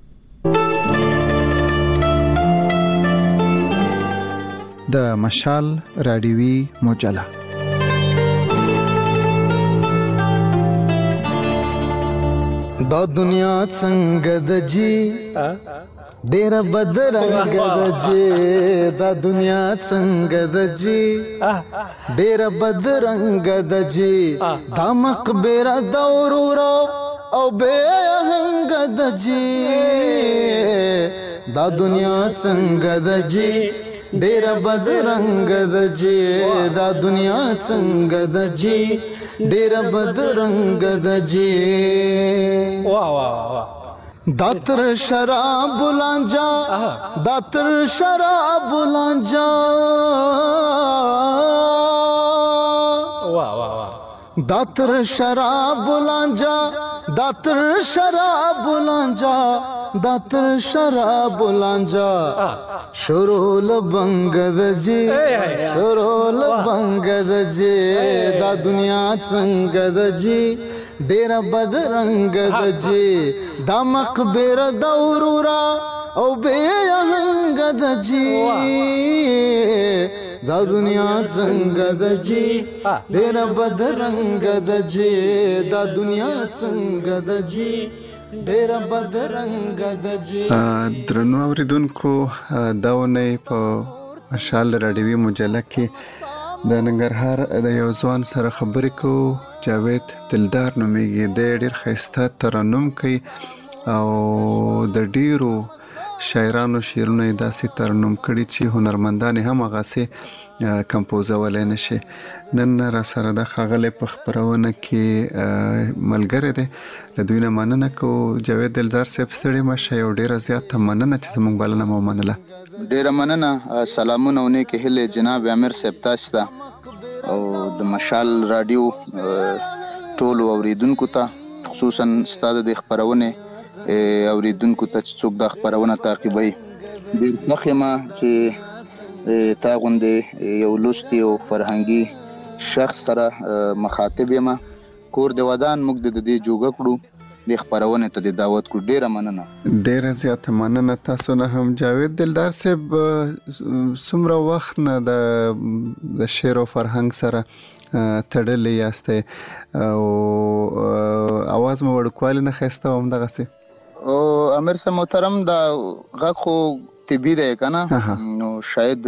د مشال رادیوي مجله دا دنیا څنګه د جی ډیر بدرنګ د جی دا دنیا څنګه د جی ډیر بدرنګ د جی دا مقبره دورورا او به هنګ د جی دا دنیا څنګه د جی ډیر بدرنګ د جی دا دنیا څنګه د جی ډیر بدرنګ د جی. واه واه واه داتر شراب لانجا داتر شراب لانجا واہ واہ واہ داتر شراب لانجا داتر شراب لانجا داتر شراب لانجا شرول بنگد جی شرول بنگد جی دا دنیا څنګه د جی ډیر بدرنګ د جی دا مقبره دورورا او به هنګ د جی دا دنیا څنګه د جی ډیر بدرنګ د جی دا دنیا څنګه د جی ډیر بدرنګ د جی. درنو اوریدونکو دا ونې په مشال رادیوي مجله کې د ننګرهار د یو ځوان سره خبرې کوو. جاوید دلدار نومیږي. د ډیر ښایسته ترنم کوي او د ډیرو شاعرانو شعرونه داسې ترنم کړي چې هنرمندان هم هغه کمپوزولای نشي. نن را سره د خاغله په خبرونه کې ملګری دی. له دوی نه مننه کوو. جاوید دلدار صاحب ستړي مشه او ډیره زیاته مننه چې زموږ بلنه مو منله. ډیره مننه. سلامونه او نیک هیله جناب امیر صاحب تاسو ته او د مشال رادیو ټولو اوریدونکو ته، خصوصا ستاسو د خبرونه اوریدونکو ته چې څوک د خبرونه تعقیبوي. ډیر مخمه چې تا غوندې یو لوستي او فرهنګي شخص سره مخاطب یم. کور د ودان موږ د دې جوګه کړو د خبرونه ته د دعوت کو. ډیره مننه. ډیره زیاته مننه تاسو نه هم. جاوید دلدار صاحب څومره وخت نه د شعر او فرهنګ سره تړلې یاستئ او اواز مو وړکوالي نه ښایسته هم دغه سي؟ او امیر صاحب محترم دا غږ خو طبي دی کنه، نو شاید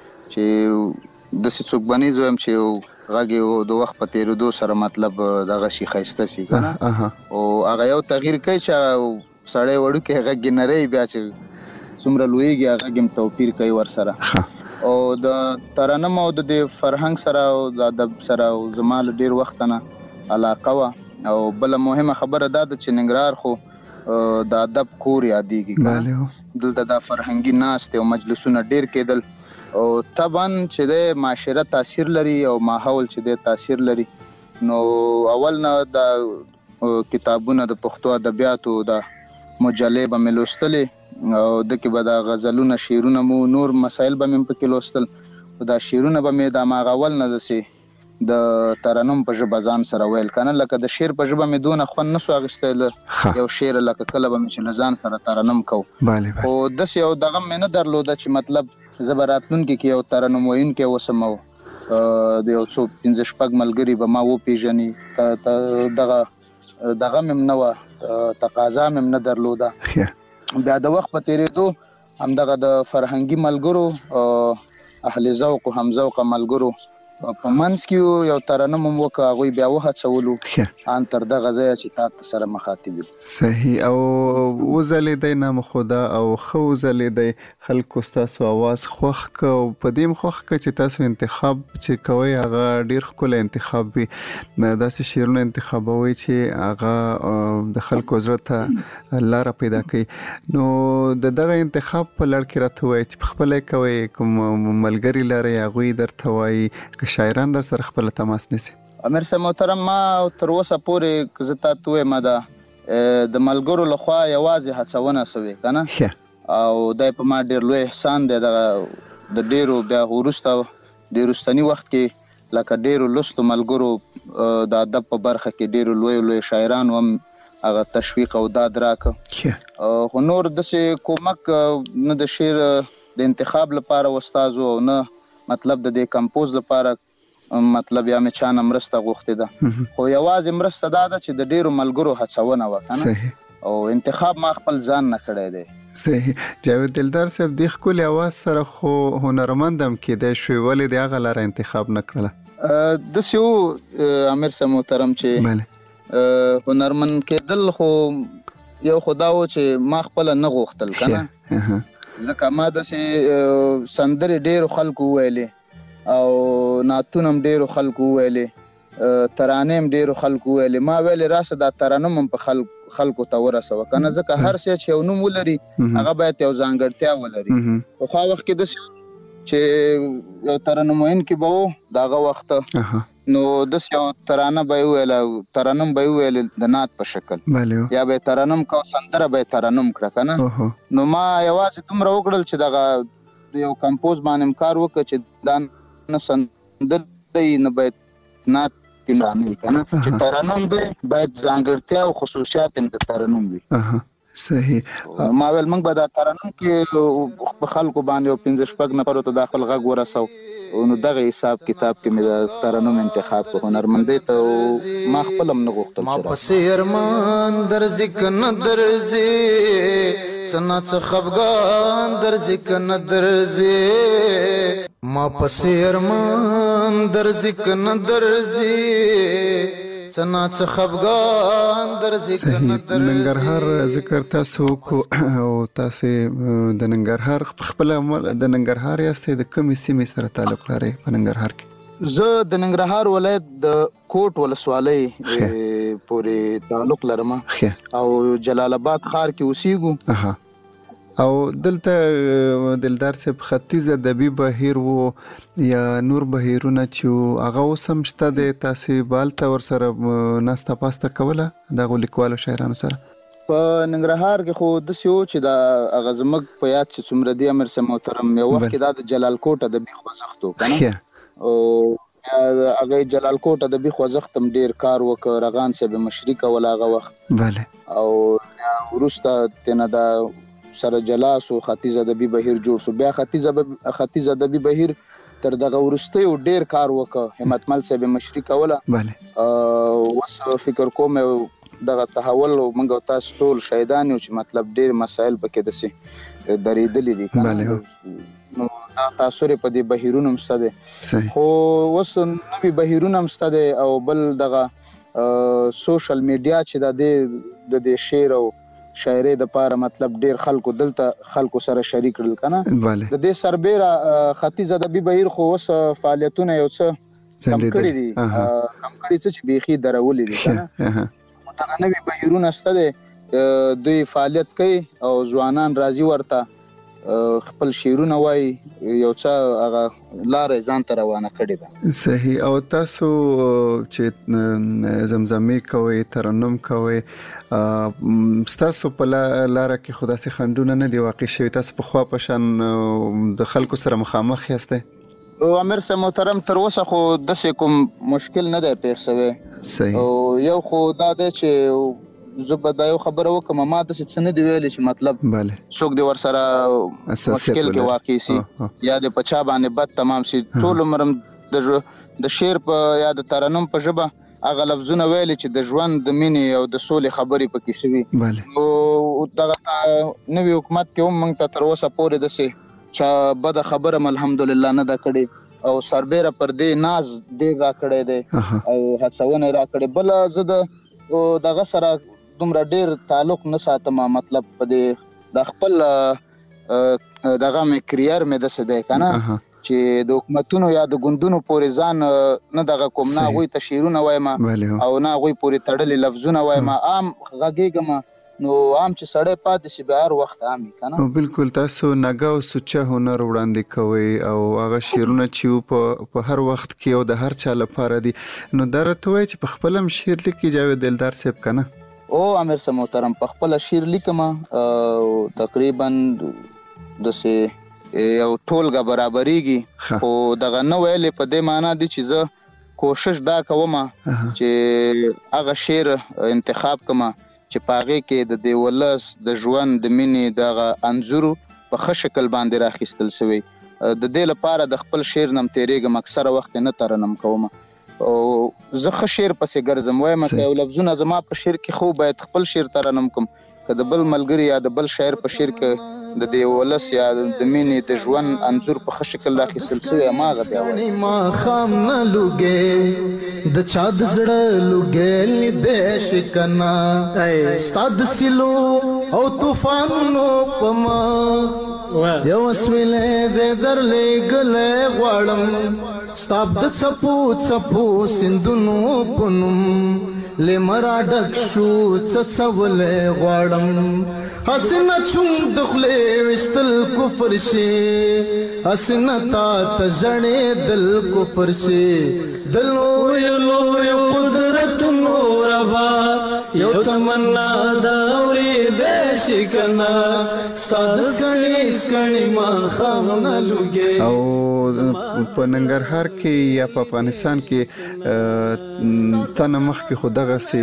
چې د څوک باندې زویم چې غږ یو د وخت په تیریدو سره مطلب دغه شي ښایسته سي کنه، او هغه یو تغییر کوي چې سړی وړو کې غږ نری بیا چې څومره لویږي هغه هم توپیر کوي ور سره. او د ترنم او د فرهنګ سره او د ادب سره زمال ډیر وخت نه علاقه وا. او بل مهمه خبره دا ده چې ننګرهار خو د ادب کور یادېږي. دلته د فرهنګي ناست او مجلسونه ډیر کېدل او طبعا چې د معاشره تاثیر لري او ماحول چې د تاثیر لري. نو اول نه د کتابونه د پښتو ادبیاتو د مجلې به ملوستلې او د کې به د غزلونه شعرونه مو نور مسائل به مم پکې لوستل. دا شعرونه به مې د ماغول نه دسي د ترنم په ژبه ځان سره ویل کنه، لکه د شعر په ژبه مې دونه خون نسو اغستل. یو شعر لکه کله به مې ځان سره ترنم کو خو د یو دغه مې نه درلوده چې مطلب زبراتلون کې یو ترنم وین کې وسمو د یو څو 15 شپږ ملګری به ما و پیژني دغه مم نو تقاضا مم نه درلوده. بیا د وخت په تیریدو هم دغه د فرهنګي ملګرو اهل ذوق او هم ذوق ملګرو په منځ کې یو ترنم هم وکړه، هغوی بیا وهڅولو ان تر دغه ځایه چې تا سره مخاطب یو. صحیح. او وځلېدی نامخوده او ښه وځلېدی، خلکو ستاسو اواز خوښ که او په دې هم خوښ که چې تاسو انتخاب چې کوئ هغه ډېر ښکلی انتخاب وي. داسې شعرونه انتخابوئ چې هغه د خلکو زړه ته لاره پیدا کوي. نو د دغه انتخاب په لړ کې راته ووایئ چې پخپله یې کوئ، کوم ملګري لرئ هغوی درته وایي، که شاعران در سره خپله تماس نیسي؟ امیر صاحب محترم، ما تر اوسه پورې که زه تاته ووایم د ملګرو لخوا یوازې هڅونه سوې که نه، او دا په ما ډېر لوی احسان دی. دغه د ډېرو بیا وروسته د وروستني وخت کې لکه ډېرو لوستو ملګرو د ادب په برخه کې ډېرو لوی شاعرانو هم هغه تشویق او داد راکړه. خو نور داسې کومک نه د شعر د انتخاب لپاره استازو او نه مطلب د دې کمپوز لپاره مطلب یا مې چانه مرسته غوښتې ده، خو یوازې مرسته دا ده چې د ډېرو ملګرو هڅونه وکړه او انتخاب ما خپل ځان نه کړی دی. صحیح. جاوید دلدار صاحب، د ښکلي اواز سره خو هنرمند هم کیدای شوی، ولې د هغه لاره انتخاب نه کړله؟ داسې و امیر صاحب محترم چې هنرمند کېدل خو یو خو دا و چې ما خپله نه غوښتل که نه، ځکه ما داسې سندرې ډېرو خلکو وویلې او نعتونه هم ډېرو خلکو وویلې، ترانې هم ډېرو خلکو وویلې. ما ویلې راسه دا ترانم هم په خلکو ته ورسوه که نه، ځکه هر څه چې یو نوم ولري هغه باید یو ځانګړتیا ولري. پخوا وخت کې داسې چې یو ترانه ویونکی به و د هغه وخته، نو داسې یو ترانه به یې وویله، ترانم به یې وویلې د نعت په شکل، یا به یې ترانم که سندره به یې ترانم کړه که نه. نو ما یوازې دومره وکړل چې دغه د یو کمپوز باندې کار وکړه چې دا نه سندره نه باید نعت ترانه که نه، چې ترانم دی باید ځانګړتیا او خصوصیات هم د ترانم وي. صحیح. ما ویل موږ به دا ترانم کې په خلکو باندې یو 5-6 نفرو ته دا خپل غږ ورسو، نو دغه حساب کتاب کې مې د ترانم انتخاب په هنرمندۍ ته ما خپل هم نه غوښتل ما پسې ارمان درځي که نه درځي، څه نه څه خفګان درځي که نه درځي، ما پسې ارمان درځي که نه درځي، څه نه څه خفګان درځي که نه درځي. ننګرهار ذکر تاسو کو او تاسې د ننګرهار خپله د ننګرهار یاستئ، د کومې سیمې سره تعلق لرئ په ننګرهار کې؟ زه د ننګرهار ولایت د کوټ ولسوالۍ پورې تعلق لرم او جلال آباد ښار کې اوسېږو. او دلته دلدار صاحب ختیځ ادبي بهیر وو یا نور بهیرونه چې هغه اوس هم شته دی، تاسې به هلته ورسره ناسته پاسته کوله دغو لیکوالو شاعرانو سره؟ په ننګرهار کې خو داسې و چې دا هغه زموږ په یاد چې څومره دی امیر صاحب محترم، یو وخت کې دا د جلال کوټ ادبي خوځښت و که نه، او هغه جلال کوټ ادبي خوځښت هم ډېر کار وکړ، رغان صاحب مشري کوله هغه وخت، او وروسته تېنه دا سره جلا سو ختیځ ادبي بهیر جوړ سو. بیا ختیځ ادبي بهیر تر دغه وروستیو ډیر کار وکړ، همتمل صاحب مشري کوله. اوس فکر کوم دغه تحول موږ تاسو ټول شهیدان یو چې مطلب ډیر مسایل پکې دسي درېدلې دي کنه، نو تاسو په دې بهیرونو مستده، خو اوس نوې بهیرونو مستده او بل دغه سوشل میډیا چې د دې شعر او شاعري د پاره مطلب ډیر خلکو دلته خلکو سره شریک کړل کنه. د دې سربېره ختیځ ادبي بهیر خو اوس فعالیتونه یو څه کم کړي دي، کم کړي چې بیخي درولې دي کنه. دا نوې بهیرونه ستده دوی فعالیت کوي او ځوانان راځي ورته خپل شعرونه وایي، یو څه هغه لارې ځان ته روانه کړې ده. صحیح. او تاسو چې زمزمې کوئ، ترنم کوئ، ستاسو په لاره کې خو داسې خنډونه نه دي واقع شوي؟ تاسو پخوا په شان د خلکو سره مخامخ یاستئ؟ امیر صاحب محترم تر اوسه خو داسې کوم مشکل نه دی پیښ شوی. او یو خو دا دی چې زه به دا یو خبره وکړم، ما داسې څه نه دي ویلي چې مطلب څوک دې ورسره مشکل کې واقع سي یا د په چا باندې بد تمام سي. ټول عمر د شعر په یا د ترنم په ژبه هغه لفظونه ویلي چې د ژوند د مینې او د سولې خبرې پکې شوي. او دغه نوي حکومت کې هم موږ ته تر اوسه پورې داسې چا بده خبره الحمدلله نه ده کړې، او سربېره پر دې ناز ډېر راکړی دی او هڅونه راکړې. بل زه دغه سره دومره ډېر تعلق نه ساتم، مطلب په دې د خپل دغه مې کریر مې داسې دی که نه چې د حکومتونو یا د ګوندونو پورې ځان نه دغه کوم، نه هغوی ته شعرونه وایم او نه هغوی پورې تړلي لفظونه وایم، عام غږېږم نو عام چې سړی پاتې شي به هر وخت عام وي که نه. بالکل تاسو نګه او سوچه هنر وړاندې کوئ او هغه شعرونه چې په هر وخت کې او د هر چا لپاره دي، نو دا راته وایي چې په خپل هم شعر لیکي جاوید دلدار صاحب که نه؟ او امیر صاحب محترم په خپله شعر لیکم، تقریبا داسې یو ټولګه برابریږي، خو دغه نه ویلې په دې معنا دي چې زه کوشش دا کوم چې هغه شعر انتخاب کوم چې په هغې کې د دې ولس د ژوند د مینې دغه انځور په ښه شکل باندې راخیستل شوی. د دې لپاره د خپل شعر نه م تېرېږم، اکثره وخت یې نه ترنم کوم او زه ښه شعر پسې ګرځم، وایم که یو لفظونه زما په شعر کې خو باید خپل شعر ترنم کوم، که د بل ملګري یا د بل شاعر په شعر کې د دې ولس یا د مینې د ژوند انځور په ښه شکل راخیستل شوی هماغه بیا وایم. ماښام نه لوګې د چا د زړه لوګې لیدې شي که نه، ستا د سیلو او طوفانونو په ما یو سویلې دې درلېږلی غواړم، ستا د څپو څپو سیندونو په نوم لیمرا ډک شو څڅولی غواړم، هسې نه چون د خولې ویستل کفر شي، هسې نه تا ته ژړېدل کفر شي، د لویو لویو قدرتونو ربا یو تمنا د اورېدی شي که نه، ستا د سکڼې سکڼې ماښام نه لوګې. او په ننګرهار کې یا په افغانستان کې تنه مخکې خو دغسې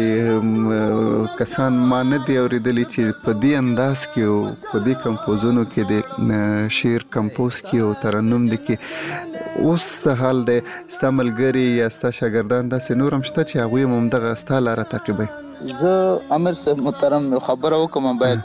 کسان ما نه دي اورېدلي چې په دې انداز کې او په دې کمپوزونو کې د شعر کمپوز کې او ترنم دي کې. اوس څه حال دی؟ ستا ملګري یا ستا شاګردان داسې نور هم شته چې هغوی هم همدغه ستا لاره تعقیبوي؟ زه امیر صاحب محترم خبره وکړم، باید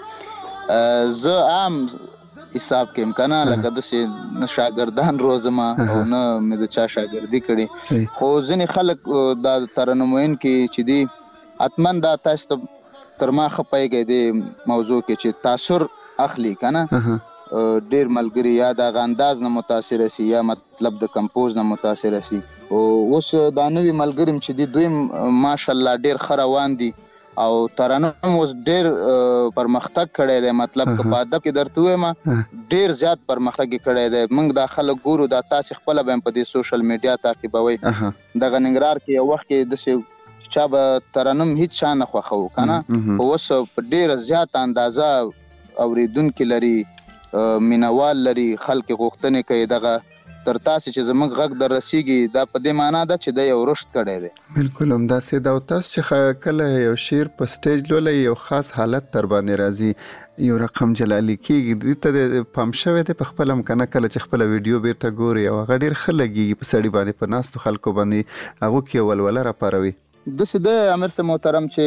زه عام حساب کېم که نه، لکه داسې نه شاګردان روزم او نه مې د چا شاګردي کړې، خو ځینې خلک دا ترنم ویونکي چې دي حتما دا تاسو ته تر ما ښه پوهېږئ دې موضوع کې چې تاثر اخلي که نه، ډېر ملګري یا د هغه انداز نه متاثره سي یا مطلب د کمپوز نه متاثره سي. اوس دا نوي ملګري چې دي دوی ماشاءالله ډېر ښه روان دي او ترنم اوس ډېر پرمختګ کړی دی، مطلب که په ادب کې درته ووایم ډېر زیات پرمختګ یې کړی دی. موږ دا خلک ګورو، دا تاسې خپله به هم په دې سوشل میډیا تعقیبوئ. دغه ننګرهار کې یو وخت کې داسې چا به ترنم هیڅ چا نه خوښوو که نه، خو اوس په ډېره زیاته اندازه اورېدونکي لري، مینوال لري، خلک غوښتنې کوي دغه تر تاسې چې زموږ غږ در رسیږي، دا په دې معنا ده چې دا یو رشد کړی دی. بالکل همداسې ده. او تاسو چې کله یو شعر په سټیج لولئ یو خاص حالت در باندې راځي، یو رقم جلالي کېږي، دې ته پام شوی دی په خپله هم که نه؟ کله چې خپله ویډیو بیرته ګوري او هغه ډېر ښه لګېږي په سړي باندې، په ناستو خلکو باندې هغو کې یو ولوله راپاروي. داسې دی امیر صاحب محترم چې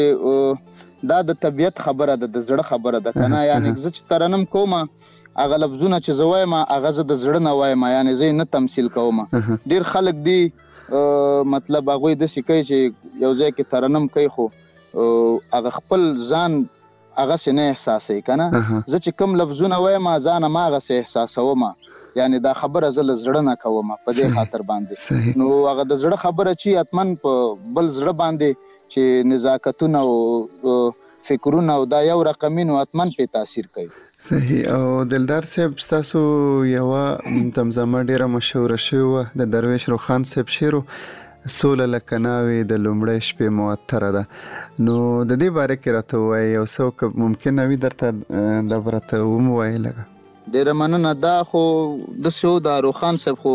دا د طبیعت خبره ده، د زړه خبره ده که نه. یعنې زه چې ترنم کوم هغه لفظونه چې زه وایم هغه زه د زړه نه وایم، یعنې زه یې نه تمثیل کوم. ډېر خلک دي مطلب هغوی داسې کوي چې یو ځای کې ترنم کوي خو هغه خپل ځان هغسې نه احساسوي که نه. زه چې کوم لفظونه وایم ځان هم هغسې احساسوم، یعنې دا خبره زه له زړه نه کوم په دې خاطر باندې. نو هغه د زړه خبره چې حتما په بل زړه باندې چې نزاکتونه او فکرونه او دا یو رقمي نو حتما پې تاثیر کوي. صحیح. او دلدار صاحب ستاسو یوه تمزمه ډیره مشهوره شوې وه د درویش روخان صاحب شعر سوله لکه ناوې د لومړۍ شپې معطره ده، نو د دې باره کې راته ووایئ یو څه ممکنه وي درته دا به راته وموایئ لږه؟ ډیره مننه. دا خو داسې و د روخان صاحب خو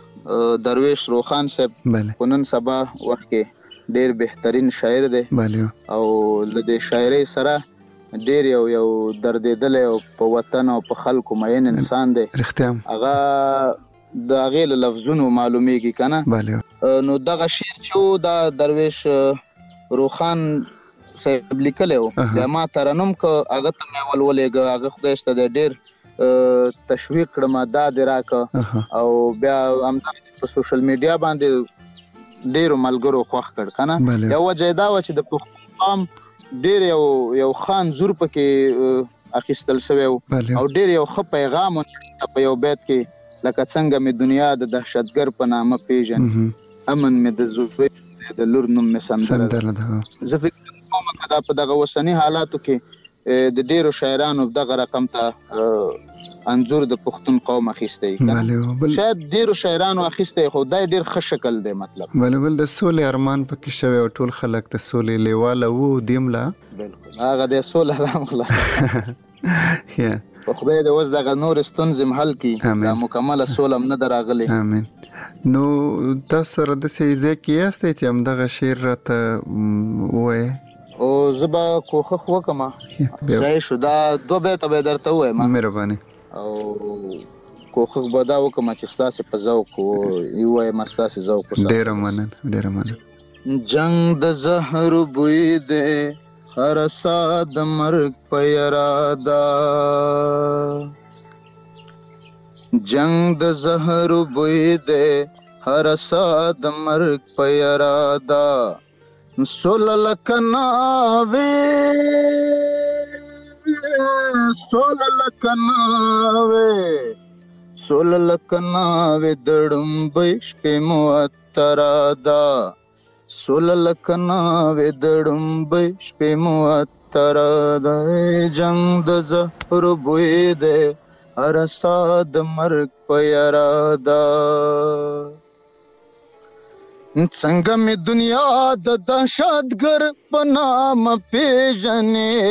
درویش روخان صاحب خو نن سبا وخت کې ډیر بهترین شاعر دی او له دې شاعرۍ سره ډیر یو دردېدلی او په وطن او په خلکو مین انسان دی. هغه د هغې له لفظونو معلومیږي که نه. نو دغه شعر چې و دا درویش روخان صاحب لیکلی و، بیا ما ترنم که هغه ته مې ولولېږه. هغه خدای شته دی ډېر تشویق کړم دا دې راکړه او بیا همداسې په سوشل میډیا باندې ډېرو ملګرو خوښ کړ که نه. یو وجه دا وه چې د پښتون قام ډېر یو ښه انځور پکې اخیستل سوی و او ډېر یو ښه پیغام په یو بیت کې لکه څنګه مې دنیا د دهشتګر په نامه پیژني، امن مې د زوی د لور نوم مې سندره ده. زه فکر کوم که دا په دغه اوسني حالاتو کې د ډیرو شاعرانو دغه رقم ته انځور د پښتون قوم اخیستی، شاید ډیرو شاعرانو اخیستی خو دا ډیر ښه شکل دی. مطلب بل د سولې ارمان پکې شوی او ټول خلک د سولې لیواله وو دیمله بالکل هغه د سولې ارمان خلاص په خدای دې اوس دغه نور ستونزې حل کړي، دا مکمله سوله هم نه ده راغلې. امین. نو تاسو سره داسې ځای کې یاستئ چې همدغه شعر راته ووایې؟ او زه به کوښښ وکړم، صحیح شو دا 2 بیته به درته ووایم. مهرباني. او کوښښ به دا وکړم چې ستاسې په ذوق ووایم، ستاسې ذوق وساتم. ډېره مننه، ډېره مننه. جنگ د زهر بوی دی هر سا د مرګ په یرادا، جنگ د زهر بوی دی هر سا د مرګ په یرادا، سوله لکه ناوې سوله لکه ناوې سوله لکه ناوې د ړومبۍ شپې معطره ده، سوله لکه ناوې د ړومبۍ شپې معطره ده، جنگ د زهر بوی دی هر سا د مرګ په یرادا، څنګه مې دنیا د دهشتګر په نامه پیژنې،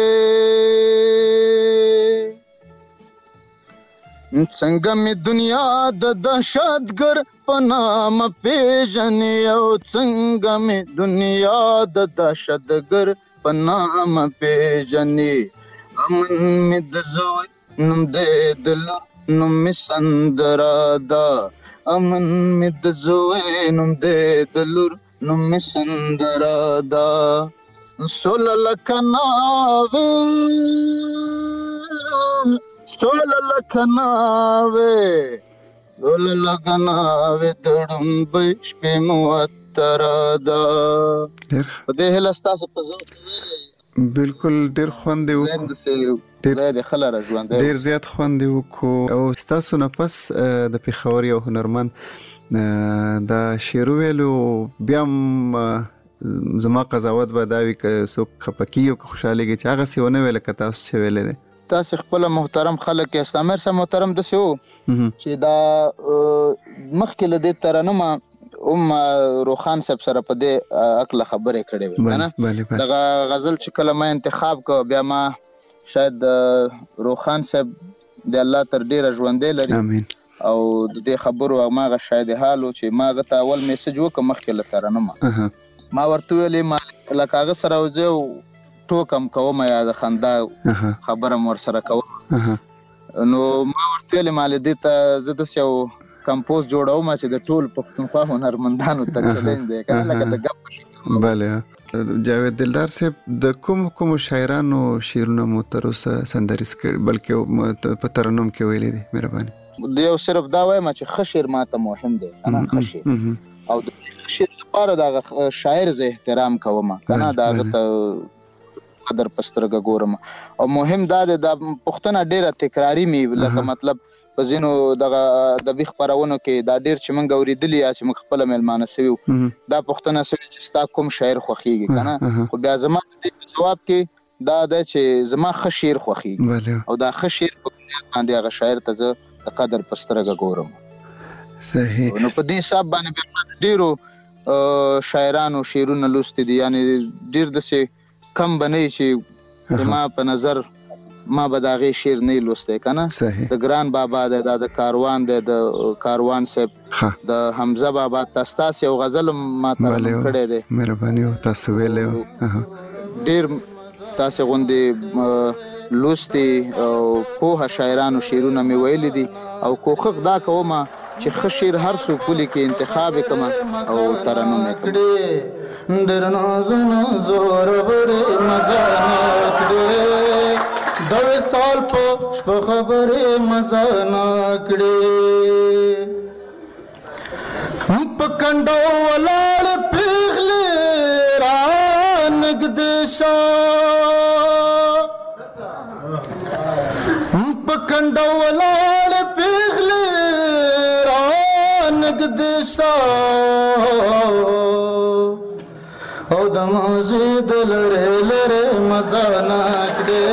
څنګه مې دنیا د دهشتګر په نامه پیژنې، او څنګه مې دنیا د دهشتګر په نامه پیژنې، امن مې د زوی نوم دی د لور نوم مې سندره ده، امن مې د زوی نوم دی د لور نوم مې سندره ده، سوله لکه ناوې سوله لکه ناوې سوله لکه ناوې د ړومبۍ شپې معطره ده. په دې هیله ستاسو په ذوق بالکل ډېر خوند یې وکړو، ډېر زیات خوند یې وکړو. او ستاسو نه پس د پېښور یو هنرمند دا شعر وویلو، بیا هم زما قضاوت به دا وي که څوک خفه کېږي او که خوشحالېږي چې هغسې ونه ویله که تاسو چې ویلی دی. تاسې خپله محترم خلک یاست. امیر صاحب محترم داسې و چې دا مخکې له دې ترنمه روخان صاحب سره په دې عقله خبرې کړې وې کنه. دغه غزل چې کله ما انتخاب کو بیا ما شاید روخان صاحب د الله تر ډیره ژوندی لري او د دې خبرو هغه شاید حال و چې ما هغه ته اول میسج وکړم مخکې له ترنمه، ما ورته ویلې ما لکه هغه سره وځي ټوکم کوم یا د خندا خبره م ورسره کوم، نو ما ورته ویلې ما له دې ته زه داسې یو کمپوز جوړوم چې د ټول پښتونخوا هنرمندانو ته چلنج دی کنه، لکه د ګپ په شکل. بله جاوید دلدار صاحب د کوم شاعرانو شعرونه مو تر اوسه سندریز کړي بلکې په ترنم کې ویلي دي؟ مهرباني. د یو صرف دا وایم چې ښه شعر ماته مهم دی کنه، ښه شعر او د شعر لپاره د شاعر زه احترام کوم کنه، د هغه ته قدر په سترګه ګورم. او مهم دا دی د پښتنه ډیره تکراري می لکه مطلب په ځینو دغه ادبي خپرونو کې دا ډېر چې موږ اورېدلي یا چې موږ خپله میلمانه سوي وو دا پوښتنه سوې چې ستا کوم شاعر خوښېږي که نه، خو بیا زما د دې په جواب کې دا ده چې زما ښه شعر خوښېږي او دا ښه شعر په بنیاد باندې هغه شاعر ته زه د قدر په سترګه ګورم. صحیح. نو په دې حساب باندې بیا ډېرو شاعرانو شعرونه لوستي دي، یعنې ډېر داسې کم به نه وي چې زما په نظر ما به د هغې شعر نه لوستی که نه. د ګران بابا دی، دا د کاروان دی، د کاروان صاحب، د حمزه بابا، ستاسې یو غزل ما ترنم کړی دی. مهرباني و تاسو ویلی و. ډېر تاسې غوندې لوستي او پوهه شاعرانو شعرونه مې ویلي دي او کوښښ دا کوم چې ښه شعر هر څوک ولیکي انتخاب یې کړم او ترنم یې کړم. ډېر نازونه زورورې مزه نه کړې د وصال په شپه خبرې مزه ناکړې په کنډو ولاړ پیغلې را نږدې شه په کنډو ولاړ پیغلې را نږدې شه او د موزې د لرې لرې مزه ناکړې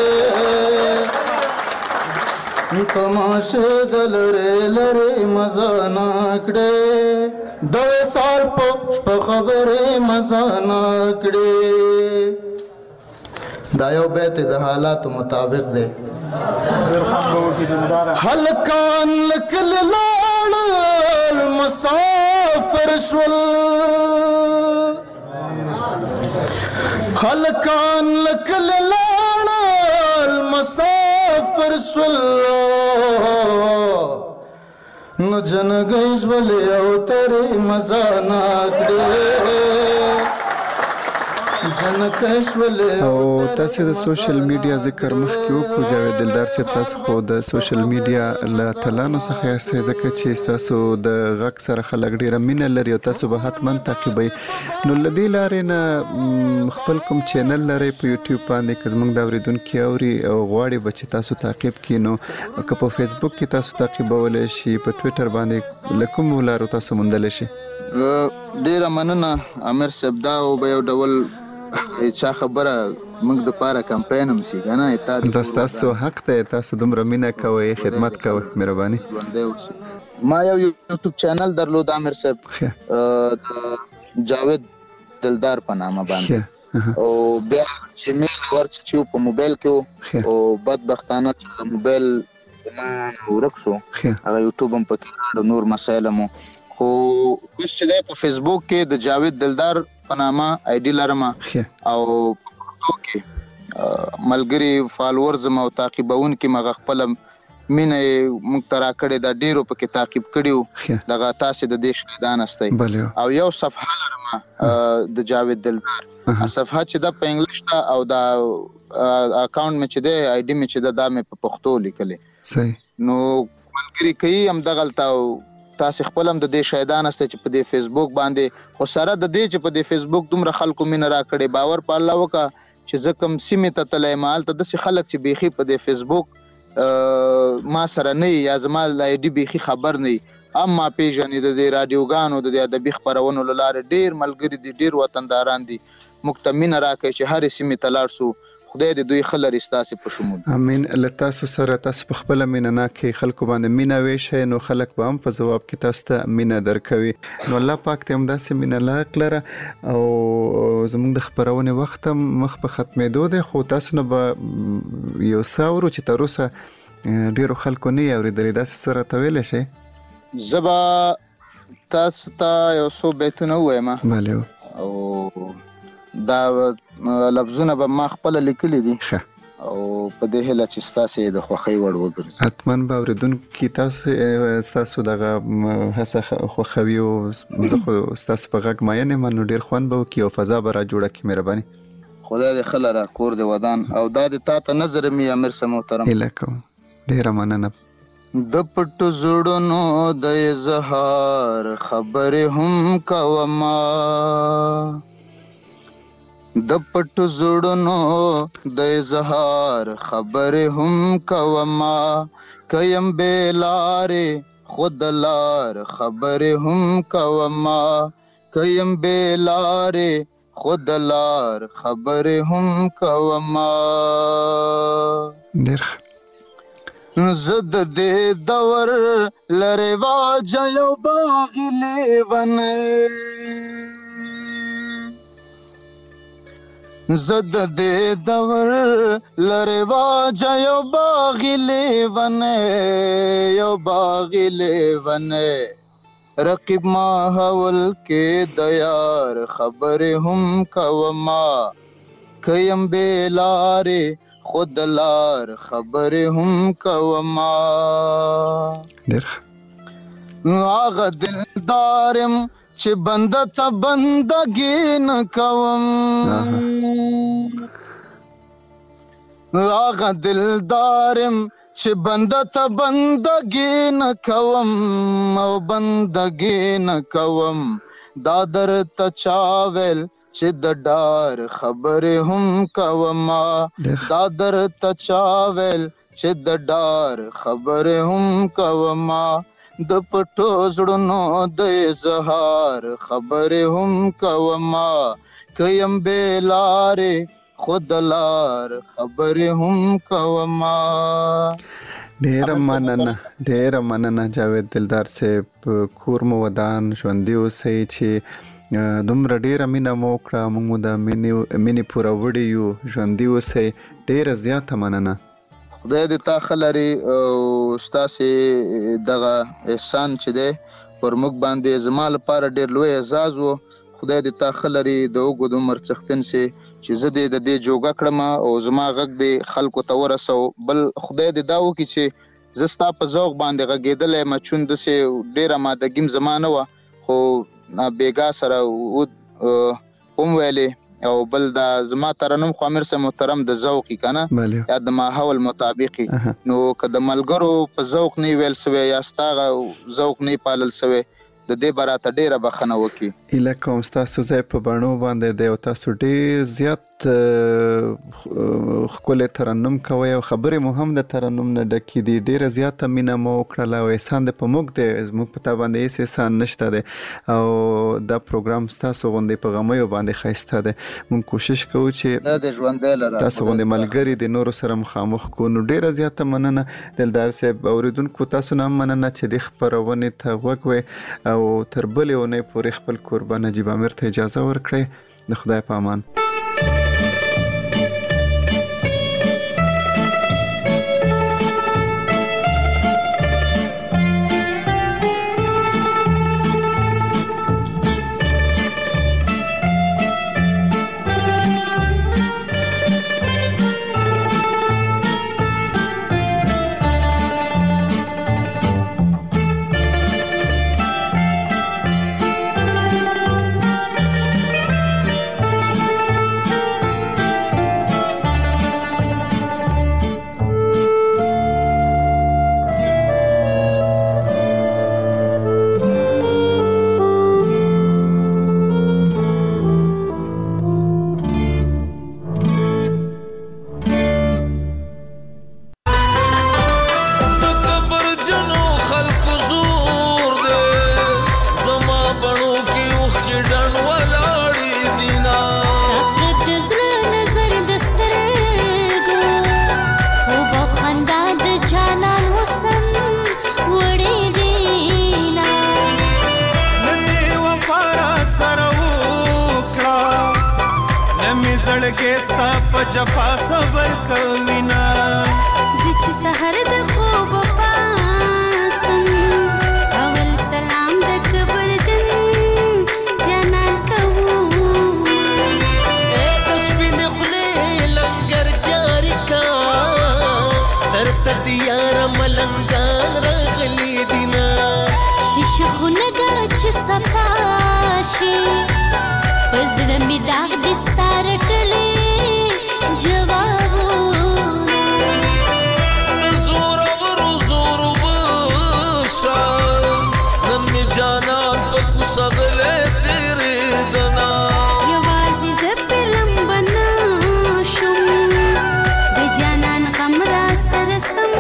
تماشې د لرې لرې مزه ناکړې د وصال په شپه خبرې مزه ناکړې. دا یو بیت د حالاتو مطابق دی. هلکان له کلي لاړل مسافر شول هلکان له کلي لاړل مسافر شول نو جنګۍ ژولې او ترې مزه ناکړې او تاسو د سوشل میډیا ذکر مخکې وکړو جاوید دلدار صاحب تاسو خو د سوشل میډیا له تلانو څخه یاست ځکه چې تاسو د غږ سره خلک ډیره مینه لري او تاسو به حتما تعقیبئ نو لدې لارې نه خپل کوم چینل لري په یوټیوب باندې که زموږ د اوریدونکو اوري او غواړي به چې تاسو تعقیب کړئ نو که په فیسبوک کې تاسو تعقیبولی شي په ټویټر باندې له کومو لارو تاسو موندلی شي. ډیره مننه امیر صاحب دا به یو ډول چا خبره موږ د پاره کمپاین هم سي کنه دا تاسو حق ته تاسو دومره مینه کوئ خدمت کوئ مهرباني. ما یو یوټیوب چینل درلود امیر صاحب جاوید دلدار په نامه باندې او بیا ایمیل ورچ په موبایل کې او بدبختانه موبایل ما ورک شو هغه یوټیوب هم پکې نور مسایل مو خو اوس چې په فیسبوک کې د جاوید دلدار په نامه آی ډي لرم او کې ملګری فالوورز مو تعقیبون کې مغه خپل مینه مخترا کړي دا ډیرو پکې تعقیب کړیو دغه تاسو د دیش دان استي او یو صفحه لرم د جاوید دلدار صفحه چې د په انګلیش او دا اکاونټ مې چې د آی ډي مې چې د په پښتو لیکلې صحیح نو ملګری کوي هم دغلتا تاسو خپل هم د دې شایدان است چې په دې فیسبوک باندې خو سره د دې چې په دې فیسبوک دومره خلکو مين را کړي باور په الله وکا چې زکم سیمه ته تلای مال ته د خلک چې بيخي په دې فیسبوک ما سره نه یا زما لای ډي بيخي خبر نه اما پیژنې د دې رادیوګانو د ادبي خبرونو لاره ډیر ملګری دي ډیر وطنداران دي مکتمن راکې چې هر سیمه تلاړ سو خدای دې دوی خلر استاسه په شمول امين لتاسو سره تاسو په خپل مینه کې خلکو باندې مینه ویشي نو خلک به هم په جواب کې تاسو ته مینه درکوي نو الله پاک ته هم داسې مینه لاکلره او زموږ د خبرونه وخت مخ په ختمېدو ده خو تاسو نه به یو ساورو چې تر اوسه ډیرو خلکو نه اوریدل داسې سره تویل شي زبا تاسو ته یو څو بیتونه وایم بله او دا لفظونه به ما خپل لیکلي دي او په دې هله چې تاسو د خوخي وړ وګرځي اتمن به اوریدونکو تاسو دغه هڅه خوخوي او تاسو په غږ ماینه منو ډیر خوان به کی او فضا به را جوړه کی مهرباني خدای دې خلره کور دې ودان او دا د تا ته نظر می امیر سم محترم الکم ډیر مننه د پټو زړونو د اظهار خبره هم کوما د پټو زړونو د اظهار خبره هم کوما کيم بیلاره خود لار خبره هم کوما کيم بیلاره خود لار خبره هم کوما ډیر زد دې دور لری واجه یو باغلی ونه زد دې دور لری واجه یو باغلی ونه رقیب ما حول کې دیار خبره هم کوما کيم بیلاره خود لار خبره هم کوما ډیر هغه دلدارم چې بنده ته بندګي نه کوم هغه دلدارم چې بنده ته بندګي نه کوم او بندګي نه کوم دا درته چا ویل چې د ډار خبرې هم کوم دا درته چا ویل چې د ډار خبرې هم کوم د پټو زړونو د اظهار خبرې هم کوم کیم بلارې خود لار خبرې هم کوم. ډېره مننه جاوید دلدار صاحب. کور مو ودان ژوندي اوسئ چې دومره ډېره مینه مو وکړه موږ مو د مینې پوره وړي یو. ژوندي اوسئ. ډېره زیاته مننه. خدای دې تا ښه لري او ستاسې دغه احسان چې دی پر موږ باندې زما لپاره ډېر لوی اعزاز و. خدای دې تا ښه لري د اوږد عمر څښتن سي چې زه دې د دې جوګه کړم او زما غږ دې خلکو ته ورسو. بل خدای دې دا وکړي چې زه ستا په ذوق باندې غږېدلی یم. چون داسې ډېره مادګیم زما نه وه خو بېګا سره هم ویلې او بل دا زما ترنم خو امیر صاحب محترم د ذوقي که نه یا د ماحول مطابقي نو که د ملګرو په ذوق نه ویل سوی یا ستا ذوق نه پالل سوی د دې براته ډیره بخنه وکي. اله کوم تاسو ځای په بڼو باندې دی او تاسو ډیر زیات خپل ترنم کوي او خبرې مو هم د ترنم نه ډکې دي. ډیره زیاته مینه مو وکړله او احسان د په موږ دی زموږ په تا باندې هیڅ احسان نشته دی او دا پروګرام ستاسو غوندې په غمیو باندې ښایسته دی. موږ کوشش کوو چې تاسو غوندې ملګري د نورو سره مخامخ کړو. نو ډیره زیاته مننه دلدار صاحب. اوریدونکو تاسو نه هم مننه چې د خپرونې ته غوږ وئ او تر بلې اونۍ پورې خپل کوربه نجیب امیر ته اجازه ورکړئ. د خدای په امان. جفا صبر کوینا زچ سحر د خوب پاسم اول سلام د کبر جن جنان کوو اے تسبین خلی لنگر جاری کا تر تدیار ملنگان رغلی دینا شش خوندا چ صفاشی پزړه می داغ دستار کلی جوابونه زور بشا نمی جانان پکو سغله تیری دنا یوازی زپلم بنا شم د جانان غم را سرسم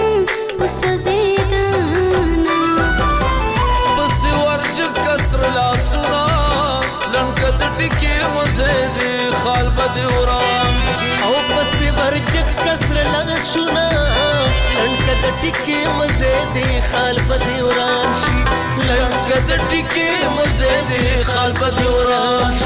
وسوزیدانا بس ورجف کسر لاسونا لنکد ټکی مزیدی خال بدی وران او پس ورجف کسر لاسونا لنکد ټکی مزیدی خال بدی وران شي لنکد ټکی مزیدی خال بدی وران